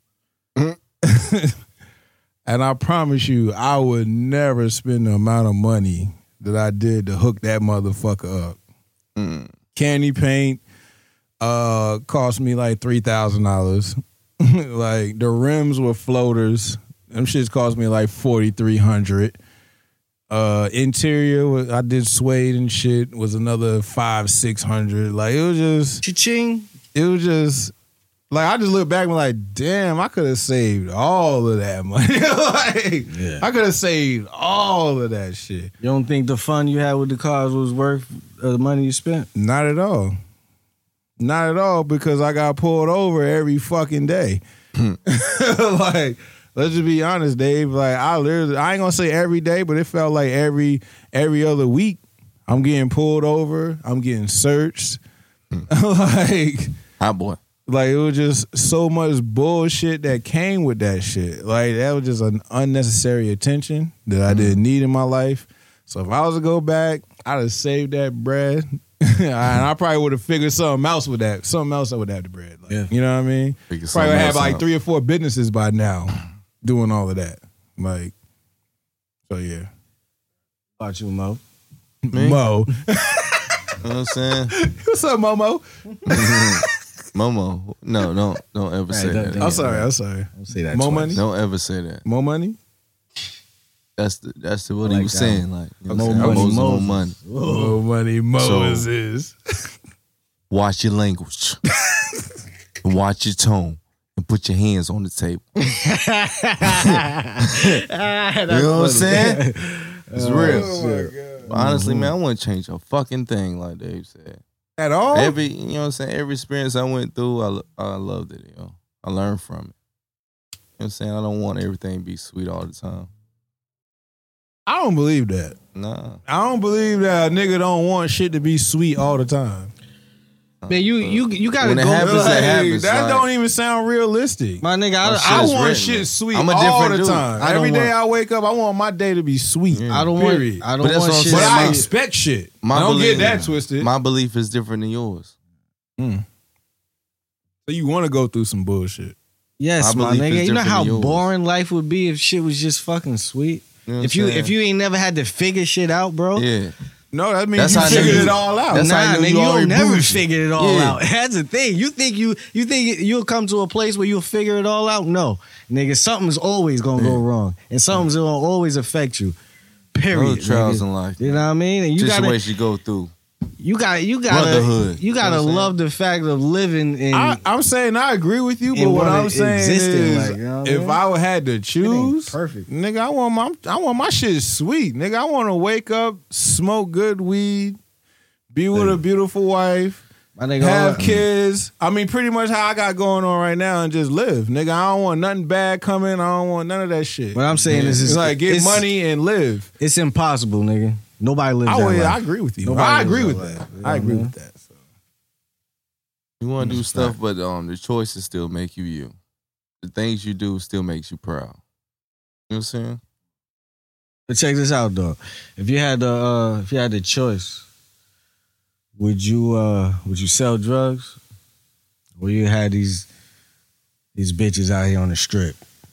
And I promise you, I would never spend the amount of money that I did to hook that motherfucker up. Candy paint cost me like $3,000. Like the rims were floaters. Them shits cost me like $4,300. Interior, I did suede and shit, was another $500-$600. Like it was just like I just look back and be like, damn, I could have saved all of that money. Like, I could have saved all of that shit. You don't think the fun you had with the cars was worth the money you spent? Not at all. Not at all, because I got pulled over every fucking day. Like, let's just be honest, Dave. Like, I ain't gonna say every day, but it felt like every other week I'm getting pulled over. I'm getting searched. Hot boy. Like, it was just so much bullshit that came with that shit. Like, that was just an unnecessary attention that I didn't need in my life. So if I was to go back, I'd have saved that bread. And I probably would have figured something else with that. Something else I would have the bread. Like, Yeah. You know what I mean? Figure Probably would something have else like out. 3 or 4 businesses by now doing all of that. Like, so yeah. About you, Mo. Me? Mo. You know what I'm saying? What's up, Momo? Momo. No, don't ever say don't- that. I'm sorry. Don't say that. More twice. money? Don't ever say that. More money? That's what I he like was that saying. Like, you know More what I'm saying? money, More Moses. money. More money, Moses. Watch your language. And watch your tone. And put your hands on the table. You know what I'm saying? It's real. But honestly, man, I wouldn't change a fucking thing, like Dave said. At all? You know what I'm saying? Every experience I went through, I loved it, I learned from it. You know what I'm saying? I don't want everything to be sweet all the time. I don't believe that. Nah. I don't believe that a nigga don't want shit to be sweet all the time. Man, you gotta When it go. happens, it happens. That like- don't even sound realistic. My nigga, My shit I is want written, shit man. sweet I'm a all different the dude. time. I don't Every day want- I wake up, I want my day to be sweet. Yeah. I don't Period. want. I But don't that's want what I'm shit. But saying. I sweet. expect shit. My Don't belief- get that twisted. My belief is different than yours. So you want to go through some bullshit. Yes, My my belief nigga. is You know different how than yours. boring life would be if shit was just fucking sweet. You know what If I'm you saying? if you ain't never had to figure shit out, bro. Yeah. No, that means That's you how I knew figured you- it all out. that's how I Nah, knew nigga, you you already don't never bougie. figure it all Yeah. out. That's the thing. You think you'll come to a place where you'll figure it all out? No, nigga. Something's always gonna go wrong, and something's gonna always affect you. Period. Those trials nigga. in life. You know what I mean? And you gotta Situations you go through. You gotta Brotherhood. you gotta You know what I'm love the fact of living in. I'm saying I agree with you, but And what what I'm it saying existed is, like, you know what I if mean? I had to choose, perfect. nigga, I want my shit sweet, nigga. I want to wake up, smoke good weed, be with a beautiful wife, My nigga, have kids. I mean, pretty much how I got going on right now, and just live, nigga. I don't want nothing bad coming. I don't want none of that shit. What I'm saying is, It's like get it's- money and live. It's impossible, nigga. Nobody lives that life. I agree with you. Nobody I lives agree that with life, that. you know I what agree I mean? with that. So. You want to do stuff, but the choices still make you you. The things you do still makes you proud. You know what I'm saying? But check this out, though. If you had the choice, would you sell drugs, or you had these bitches out here on the strip?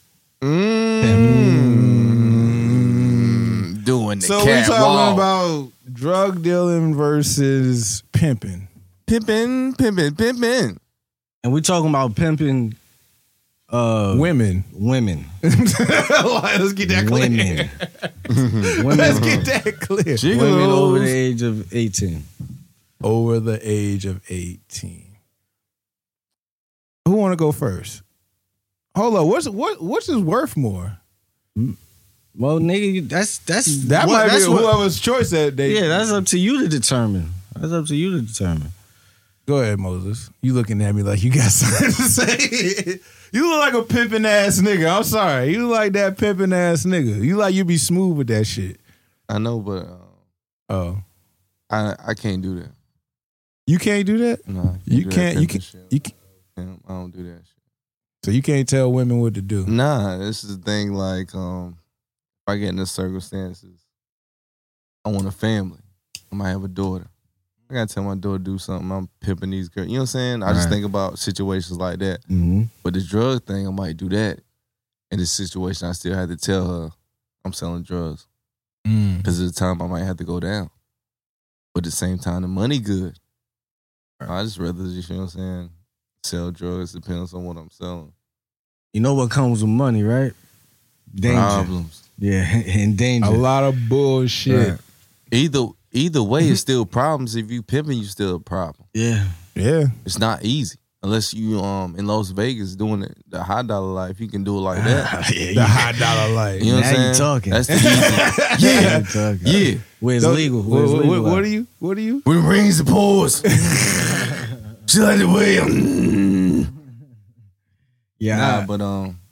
Doing the So we cat talking walk. about drug dealing versus pimping. Pimping. And we talking about pimping Women. women. Let's get that clear. Women. Let's get that clear. Women over the age of 18. Over the age of 18. Who want to go first? Hold on. What's his worth more? Well, nigga, that's That what- might that's be what- whoever's choice that day. Yeah, that's up to you to determine. That's up to you to determine. Go ahead, Moses. You looking at me like you got something to say. You look like a pimping ass nigga. I'm sorry. You look like that pimping ass nigga. You like you be smooth with that shit. I know, but Oh. I can't do that. You can't do that? No, I You do that can't- you pimping can- shit. you can- I don't do that shit. So you can't tell women what to do. Nah, this is the thing. Like, if I get in the circumstances, I want a family. I might have a daughter. I gotta tell my daughter to do something. I'm pimping these girls. You know what I'm saying? I just Right. think about situations like that. Mm-hmm. But the drug thing, I might do that. In this situation, I still have to tell her I'm selling drugs. Mm. Because at the time, I might have to go down. But at the same time, the money good. I just rather just, you know what I'm saying, sell drugs. Depends on what I'm selling. You know what comes with money, right? Danger. Problems. Yeah, and danger. A lot of bullshit. Right. Either way, it's still problems. If you pimping, you still a problem. Yeah. Yeah. It's not easy. Unless you in Las Vegas doing it, the high dollar life, you can do it like that. Yeah, The high dollar life. You know what I'm Now saying? you talking. That's the easy. Now you talking. Yeah. Where it's So, legal. Where it's legal. What at. are you? What are you? When it rings the pause. She like the way Yeah. Nah, but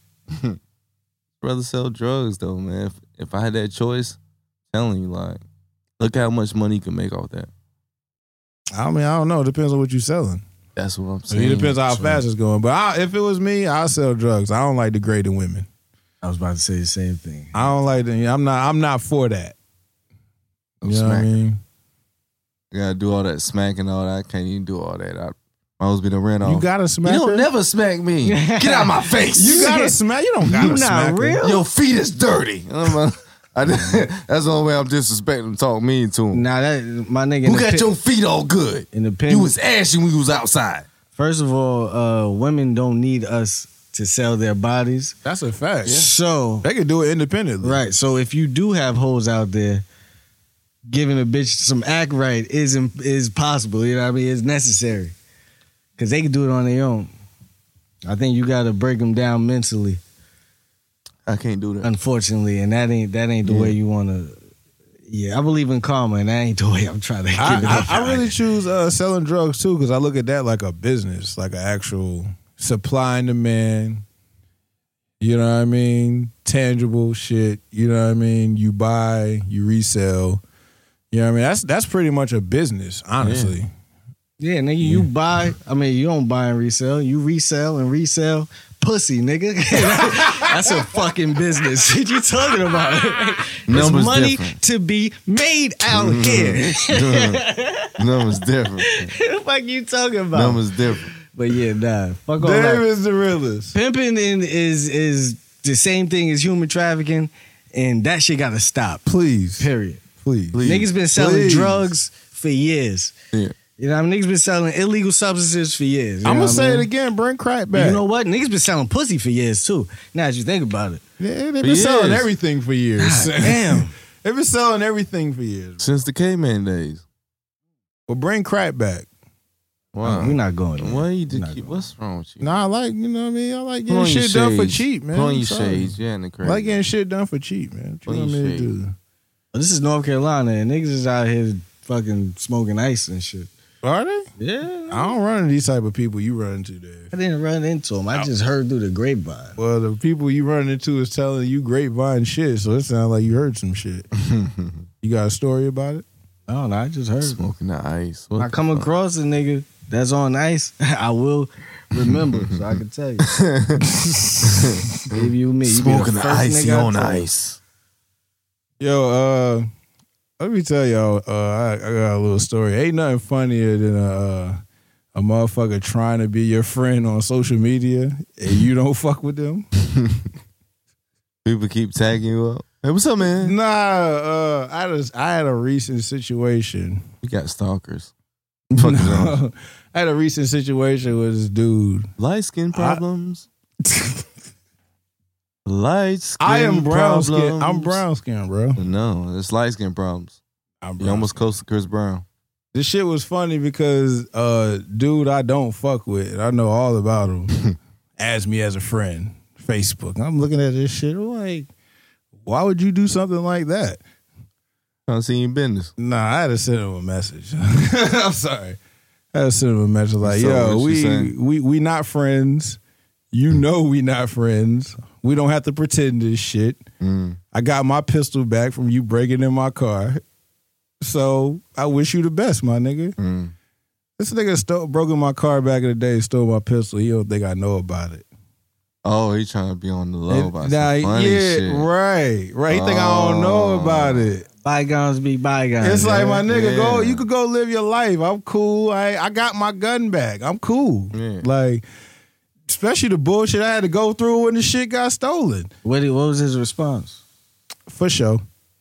rather sell drugs though, man. If I had that choice, telling you, like, look how much money you can make off that. I mean, I don't know. It depends on what you're selling. That's what I'm It saying. depends on how So, fast it's going. But if it was me, I'll sell drugs. I don't like degrading women. I was about to say the same thing. I don't like them. I'm not for that. no You know what I smack. mean? You gotta do all that smacking and all that. I can't even do all that. I always been a ran off. You gotta smack You don't her. never smack me. Get out of my face. You gotta smack. You don't gotta You not smack her. real? Your feet is dirty. That's the only way I'm disrespecting him, talk mean to him. Nah, that my nigga. Who got your feet all good? in the pen? You was ashy when you was outside. First of all, women don't need us to sell their bodies. That's a fact. So They can do it independently. right. So if you do have hoes out there, giving a bitch some act right is possible. You know what I mean? It's necessary because they can do it on their own. I think you got to break them down mentally. I can't do that. Unfortunately, and that ain't the way you want to. Yeah, I believe in karma, and that ain't the way I'm trying to get it up. I really choose selling drugs too because I look at that like a business, like an actual supply and demand. You know what I mean? Tangible shit. You know what I mean? You buy, you resell. You know what I mean? That's pretty much a business, honestly. Yeah, nigga, you buy. I mean, you don't buy and resell. You resell and resell pussy, nigga. That's a fucking business. What you talking about? There's Numbers money different. to be made out here. Numbers different. What the fuck you talking about? Numbers different. But yeah, nah. Fuck all that. David's the realest. Pimping is the same thing as human trafficking, and that shit gotta stop. Please. Period. Please. Niggas been selling Please. drugs for years. Yeah. You know, what I mean? Niggas been selling illegal substances for years. You I'm know going what to I say mean? it again. Bring crack back. You know what? Niggas been selling pussy for years too. Now that you think about it. Yeah, they've been For selling years. everything for years. God damn. They've been selling everything for years. Since the caveman days. But bring crack back. Wow. We're not going there. Why you We're not keep? going What's wrong with you? Nah, I like, you know what I mean? I like Put on getting your shit done for shades. cheap, man. Put on your Sorry. shades. Yeah, in the I crib. like getting shit done for cheap, man. What Put you on want your me to shades. do? This is North Carolina, and niggas is out here fucking smoking ice and shit. Are they? Yeah. I don't run into these type of people you run into, Dave. I didn't run into them. I just heard through the grapevine. Well, the people you run into is telling you grapevine shit, so it sounds like you heard some shit. You got a story about it? I don't know. I just heard. Smoking the ice. When I come across a nigga that's on ice, I will remember, so I can tell you. Maybe you me. You be Smoking the first ice. nigga I On tell. ice. Yo, let me tell y'all, I got a little story. Ain't nothing funnier than a motherfucker trying to be your friend on social media and you don't fuck with them. People keep tagging you up. Hey, what's up, man? Nah, I had a recent situation. You got stalkers. Fuck is wrong? No, I had a recent situation with this dude. Light skin problems. Light skin I am brown problems. skin. I'm brown skin, bro. No, it's light skin problems. I'm You're almost close to Chris Brown. This shit was funny because dude I don't fuck with, I know all about him, adds me as a friend, Facebook. I'm looking at this shit, I'm like, why would you do something like that? Trying to see your business. Nah, I had to send him a message. I'm sorry. I had to send him a message like, So yo, what you saying? we not friends. You know we not friends. We don't have to pretend this shit. I got my pistol back from you breaking in my car. So I wish you the best, my nigga. This nigga broke in my car back in the day, stole my pistol. He don't think I know about it. Oh, he trying to be on the low about some Nah, funny yeah, shit. right. He think I don't know about it. Bygones be bygones. It's like, my yeah. nigga, Yeah. you could go live your life. I'm cool. I got my gun back. I'm cool. Yeah. Like, especially the bullshit I had to go through when the shit got stolen. What was his response? For sure.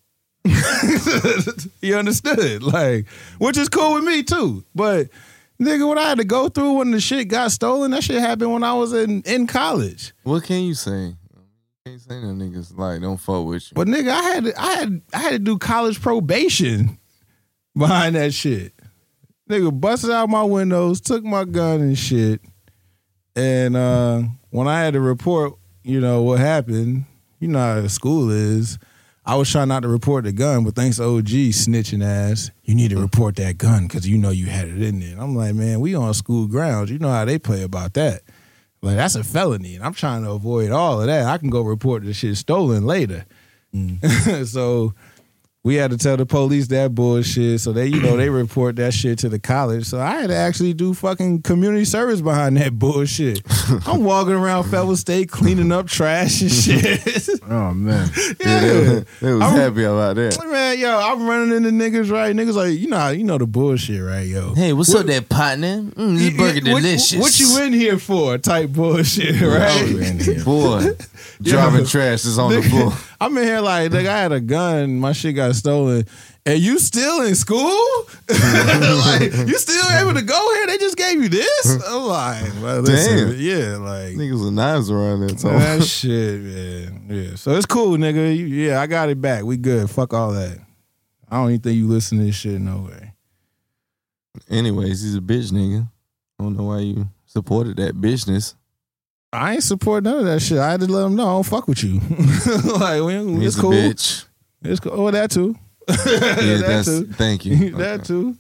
You understood? Like, which is cool with me too. But nigga, what I had to go through when the shit got stolen, that shit happened when I was in college. What can you say? You can't say no niggas like don't fuck with you. But nigga, I had to do college probation behind that shit. Nigga busted out my windows, took my gun and shit. And when I had to report, what happened, how school is, I was trying not to report the gun, but thanks to OG snitching ass, you need to report that gun because you had it in there. And I'm like, man, we on school grounds. You know how they play about that. Like, that's a felony, and I'm trying to avoid all of that. I can go report the shit stolen later. So we had to tell the police that bullshit. So they, they report that shit to the college. So I had to actually do fucking community service behind that bullshit. I'm walking around Federal State cleaning up trash and shit. Oh man. Yeah. They was happy about that. Man, yo, I'm running into niggas, right? Niggas like, you know the bullshit, right, yo? Hey, what's up, that partner? This burger delicious. What you in here for? Type bullshit, right? Boy, driving trash is on the floor. I'm in here like, nigga, I had a gun, my shit got stolen, and you still in school? Like, you still able to go here? They just gave you this? I'm like, well, listen, Damn. yeah, like, Niggas with knives around there. So. that shit, man. Yeah, so it's cool, nigga. Yeah, I got it back. We good. Fuck all that. I don't even think you listen to this shit, no way. Anyways, he's a bitch nigga. I don't know why you supported that bitchness. I ain't support none of that shit. I had to let him know I don't fuck with you. Like, He's it's a cool. bitch. It's cool. Oh, that too. Yeah, that too. Thank you. That Okay. too.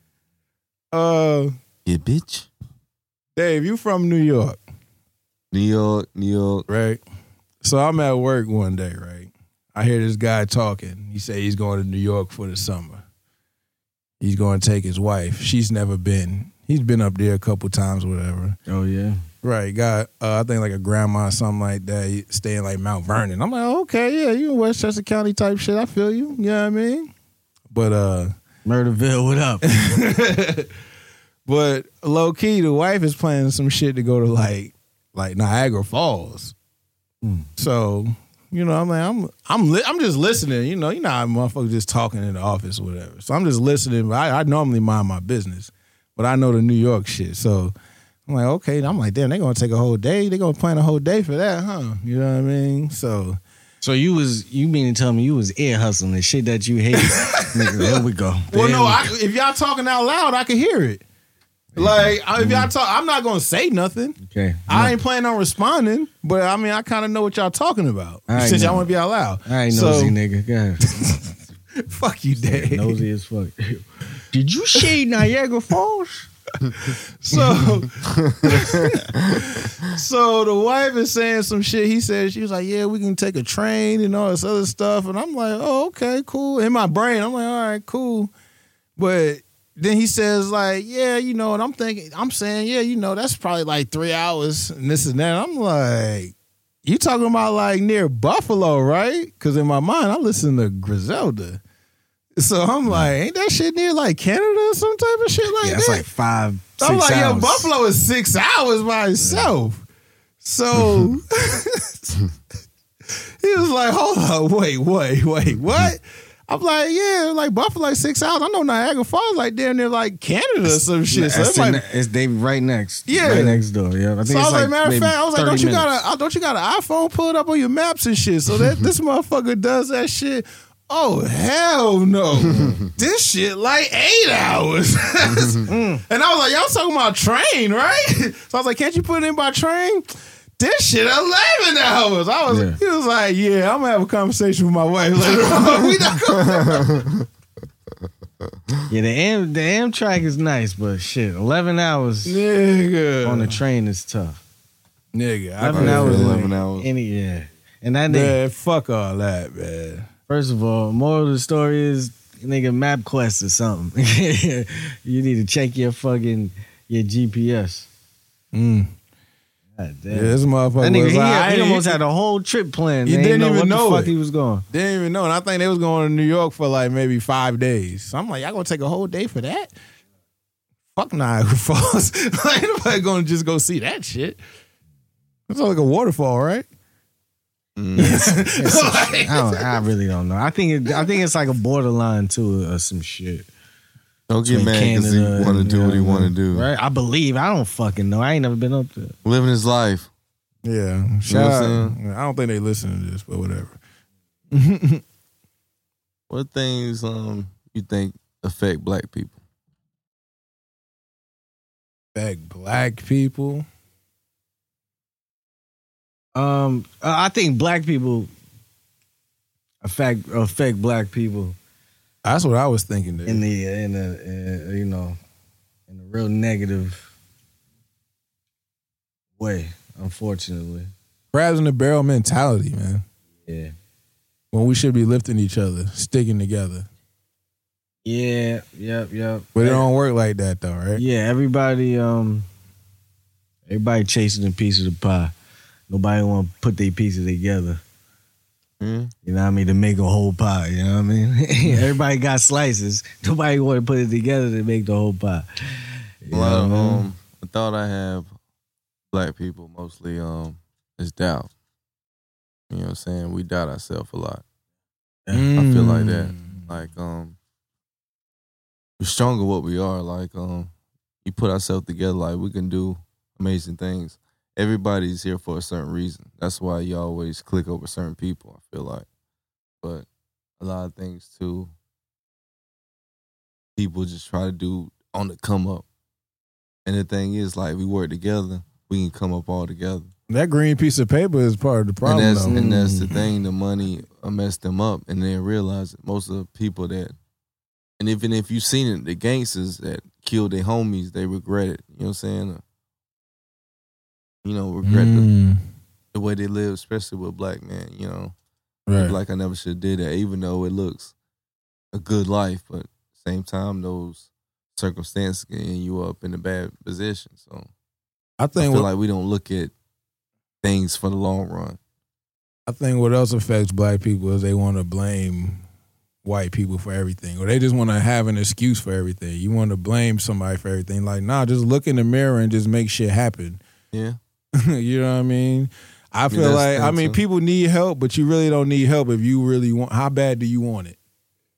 Yeah, bitch. Dave, you from New York, New York. right? So I'm at work one day, right? I hear this guy talking. He said he's going to New York for the summer. He's going to take his wife. She's never been. He's been up there a couple times, whatever. Oh yeah. Right, got I think like a grandma or something like that, staying like Mount Vernon. I'm like, okay, yeah, you in Westchester County type shit. I feel you. You know what I mean? But Murderville, what up? but low key, the wife is planning some shit to go to like Niagara Falls. So, I'm like, I'm just listening. You know how motherfuckers just talking in the office or whatever. So I'm just listening. I normally mind my business, but I know the New York shit. So I'm like, okay. I'm like, damn, they gonna take a whole day. They gonna plan a whole day for that, huh? You know what I mean? So So you mean to tell me you was ear hustling the shit that you hate? Nigga, there we go. Well, no, if y'all talking out loud, I can hear it. Like, if y'all talk, I'm not gonna say nothing. Okay. I ain't planning on responding, but I mean, I kind of know what y'all talking about since y'all want to be out loud. I ain't nosy, nigga. Go ahead. Fuck you, Dave. Nosy as fuck. Did you shade Niagara Falls? So the wife is saying some shit. She was like, yeah, we can take a train and all this other stuff. And I'm like, oh, okay, cool. In my brain, I'm like, all right, cool. But then he says, like, yeah, you know, and I'm saying, yeah, you know, that's probably like 3 hours and this and that. I'm like, you talking about like near Buffalo, right? Because in my mind, I listen to Griselda. So I'm like, ain't that shit near like Canada or some type of shit like that? It's like 5, 6 I'm like, hours. yo, Buffalo is 6 hours by itself. So he was like, hold on, wait, what? I'm like, yeah, like Buffalo like 6 hours. I know Niagara Falls like damn near like Canada or some shit. So it's like, they right next. Yeah. Right next door. Yeah. I think so I it's was like, matter of maybe fact, I was like, 30 don't you got an iPhone pulled up on your maps and shit? So that this motherfucker does that shit. Oh, hell no. This shit like 8 hours. And I was like, y'all talking about train, right? So I was like, can't you put it in by train? This shit 11 hours. He was like, yeah, I'm gonna have a conversation with my wife later on. We not gonna Yeah, the Amtrak is nice, but shit, 11 hours nigga on the train is tough. Nigga, 11 hours. 11 hours. And that nigga, man, fuck all that, man. first of all, moral of the story is, nigga, MapQuest or something. You need to check your GPS. God damn. Yeah, this motherfucker That nigga, was like, he almost had a whole trip planned. He They didn't know even what know the fuck it. he was going. Didn't even know. And I think they was going to New York for like maybe 5 days. So I'm like, y'all gonna take a whole day for that? Fuck Niagara Falls. Ain't nobody gonna just go see that shit. It's like a waterfall, right? I really don't know. I think it's like a borderline too or some shit. Don't get Between mad because he Canada want to and, do what he want to do. Right? I believe. I don't fucking know. I ain't never been up there. Living his life. Yeah. Shout out. I don't think they listen to this, but whatever. What things you think affect black people? Affect black people? I think black people affect black people That's what I was thinking. Dude. in a real negative way, unfortunately. Crabs in the barrel mentality, man. Yeah. When we should be lifting each other, sticking together. Yeah, yep. But it don't work like that though, right? Yeah, everybody chasing a piece of the pie. Nobody want to put their pieces together. You know what I mean? To make a whole pie, you know what I mean? Everybody got slices. Nobody want to put it together to make the whole pie. You know what I mean? I thought I have black people mostly is doubt. You know what I'm saying? We doubt ourselves a lot. I feel like that. Like we're stronger what we are. Like we put ourselves together like we can do amazing things. Everybody's here for a certain reason. That's why you always click over certain people, I feel like. But a lot of things too, people just try to do on the come up. And the thing is, like, we work together, we can come up all together. That green piece of paper is part of the problem. And that's the thing, the money messed them up, and they realize that most of the people that, and even if you've seen it, the gangsters that killed their homies, they regret it. You know what I'm saying? Regret the way they live, especially with black men, you know. Right. Like, I never should have did that, even though it looks a good life, but at the same time, those circumstances can end you up in a bad position. So I feel like we don't look at things for the long run. I think what else affects black people is they want to blame white people for everything, or they just want to have an excuse for everything. You want to blame somebody for everything. Like, nah, just look in the mirror and just make shit happen. Yeah. You know what I mean? I feel like, people need help, but you really don't need help if you really want. How bad do you want it?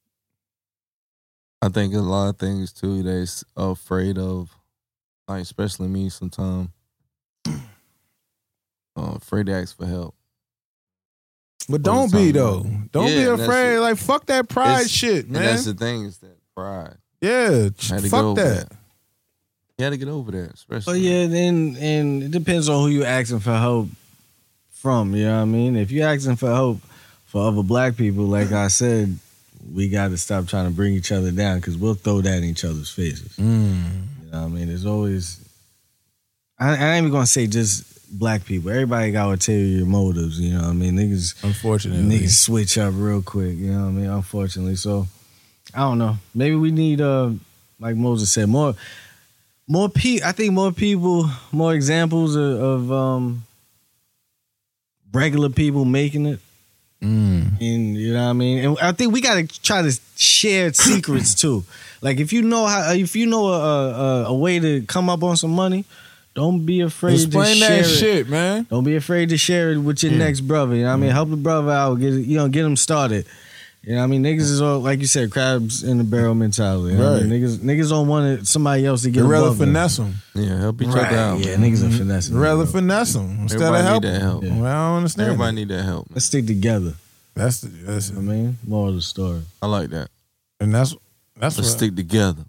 I think a lot of things too they're afraid of, like especially me sometimes, afraid to ask for help. But don't be though. Don't be Yeah, that's afraid. it. Like fuck that pride shit, And man. that's the thing is that pride. Yeah, Had to get fuck over that. You had to get over that, especially. Oh yeah, and it depends on who you asking for help from. You know what I mean? If you're asking for help for other black people, like I said, we got to stop trying to bring each other down because we'll throw that in each other's faces. You know what I mean? There's always. I ain't even gonna say just black people. Everybody got ulterior motives. You know what I mean? Unfortunately, Niggas switch up real quick. You know what I mean? Unfortunately, so I don't know. Maybe we need, like Moses said, more I think more people, more examples of regular people making it. And you know what I mean? And I think we gotta try to share secrets too. Like if you know a way to come up on some money, don't be afraid explain to share that it. shit, man. Don't be afraid to share it with your next brother. You know what I mean? Help the brother out, get him started. You know what I mean? Niggas is all, like you said, crabs in the barrel mentality. You know what I mean? Niggers don't want somebody else to get They'd rather above them. finesse them. Yeah, help each Right, other out. yeah, niggas are finessing. Rather finesse them instead Everybody of help. need that help. Well, I don't understand. Everybody it. need that help. Let's stick together. That's You know what I mean? More of the story. I like that. and that's Let's what stick together.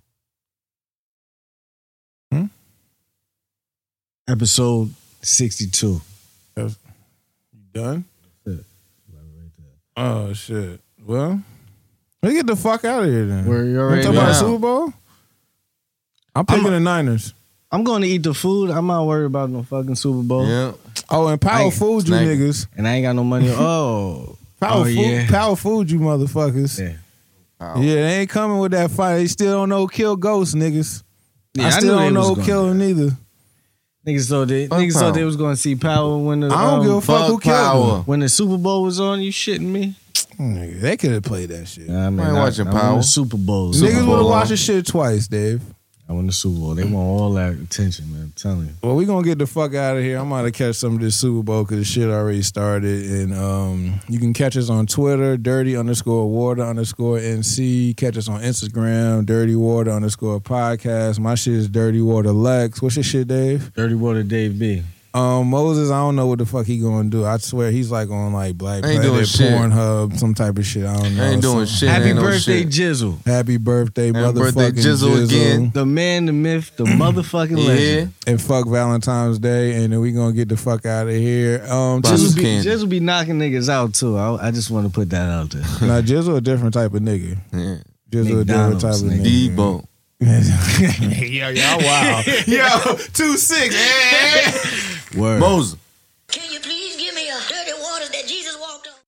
Episode 62. you done. That's it. Oh shit. Well, let's get the fuck out of here then. Where you Wanna already talk about the now. Super Bowl? I'm picking the Niners. I'm going to eat the food. I'm not worried about no fucking Super Bowl. Yeah. Oh, and Power I- Food, you Snake. niggas. And I ain't got no money. Oh. Power Food, yeah. Power Food, you motherfuckers. Yeah. Yeah, they ain't coming with that fight. They still don't know kill ghosts, niggas. Yeah, I I still knew they don't was know gonna kill do him neither. Niggas thought they Power. was going to see Power when the I don't give a fuck who fuck killed Power. him. when the Super Bowl was on. You shitting me? Nigga, they could have played that shit. I mean, ain't watching I won Power. the Super Bowl. Niggas would have Bowl. watched this shit twice, Dave. I won the Super Bowl. They want all that attention, man. I'm telling you. Well, we gonna get the fuck out of here. I'm gonna catch some of this Super Bowl because the shit already started. And you can catch us on Twitter, dirty_water_NC. Catch us on Instagram, dirtywater_podcast. My shit is Dirty Water Lex. What's your shit, Dave? Dirty Water Dave B. Moses, I don't know what the fuck he gonna do. I swear he's like on like Black Ain't Planet, doing shit. Pornhub, some type of shit. I don't know. I ain't doing shit. Happy ain't no birthday, shit. Jizzle. Happy birthday, Happy motherfucking birthday, Jizzle again. The man, the myth, the motherfucking Yeah. legend. And fuck Valentine's Day, and then we gonna get the fuck out of here. Bye. Jizzle, Jizzle be knocking niggas out too. I just want to put that out there. nah, Jizzle a different type of nigga. Yeah. Jizzle a different type McDonald's, of nigga. nigga. Debo. Yo, y'all wow. Yo, 2-6. Word. Moses. Can you please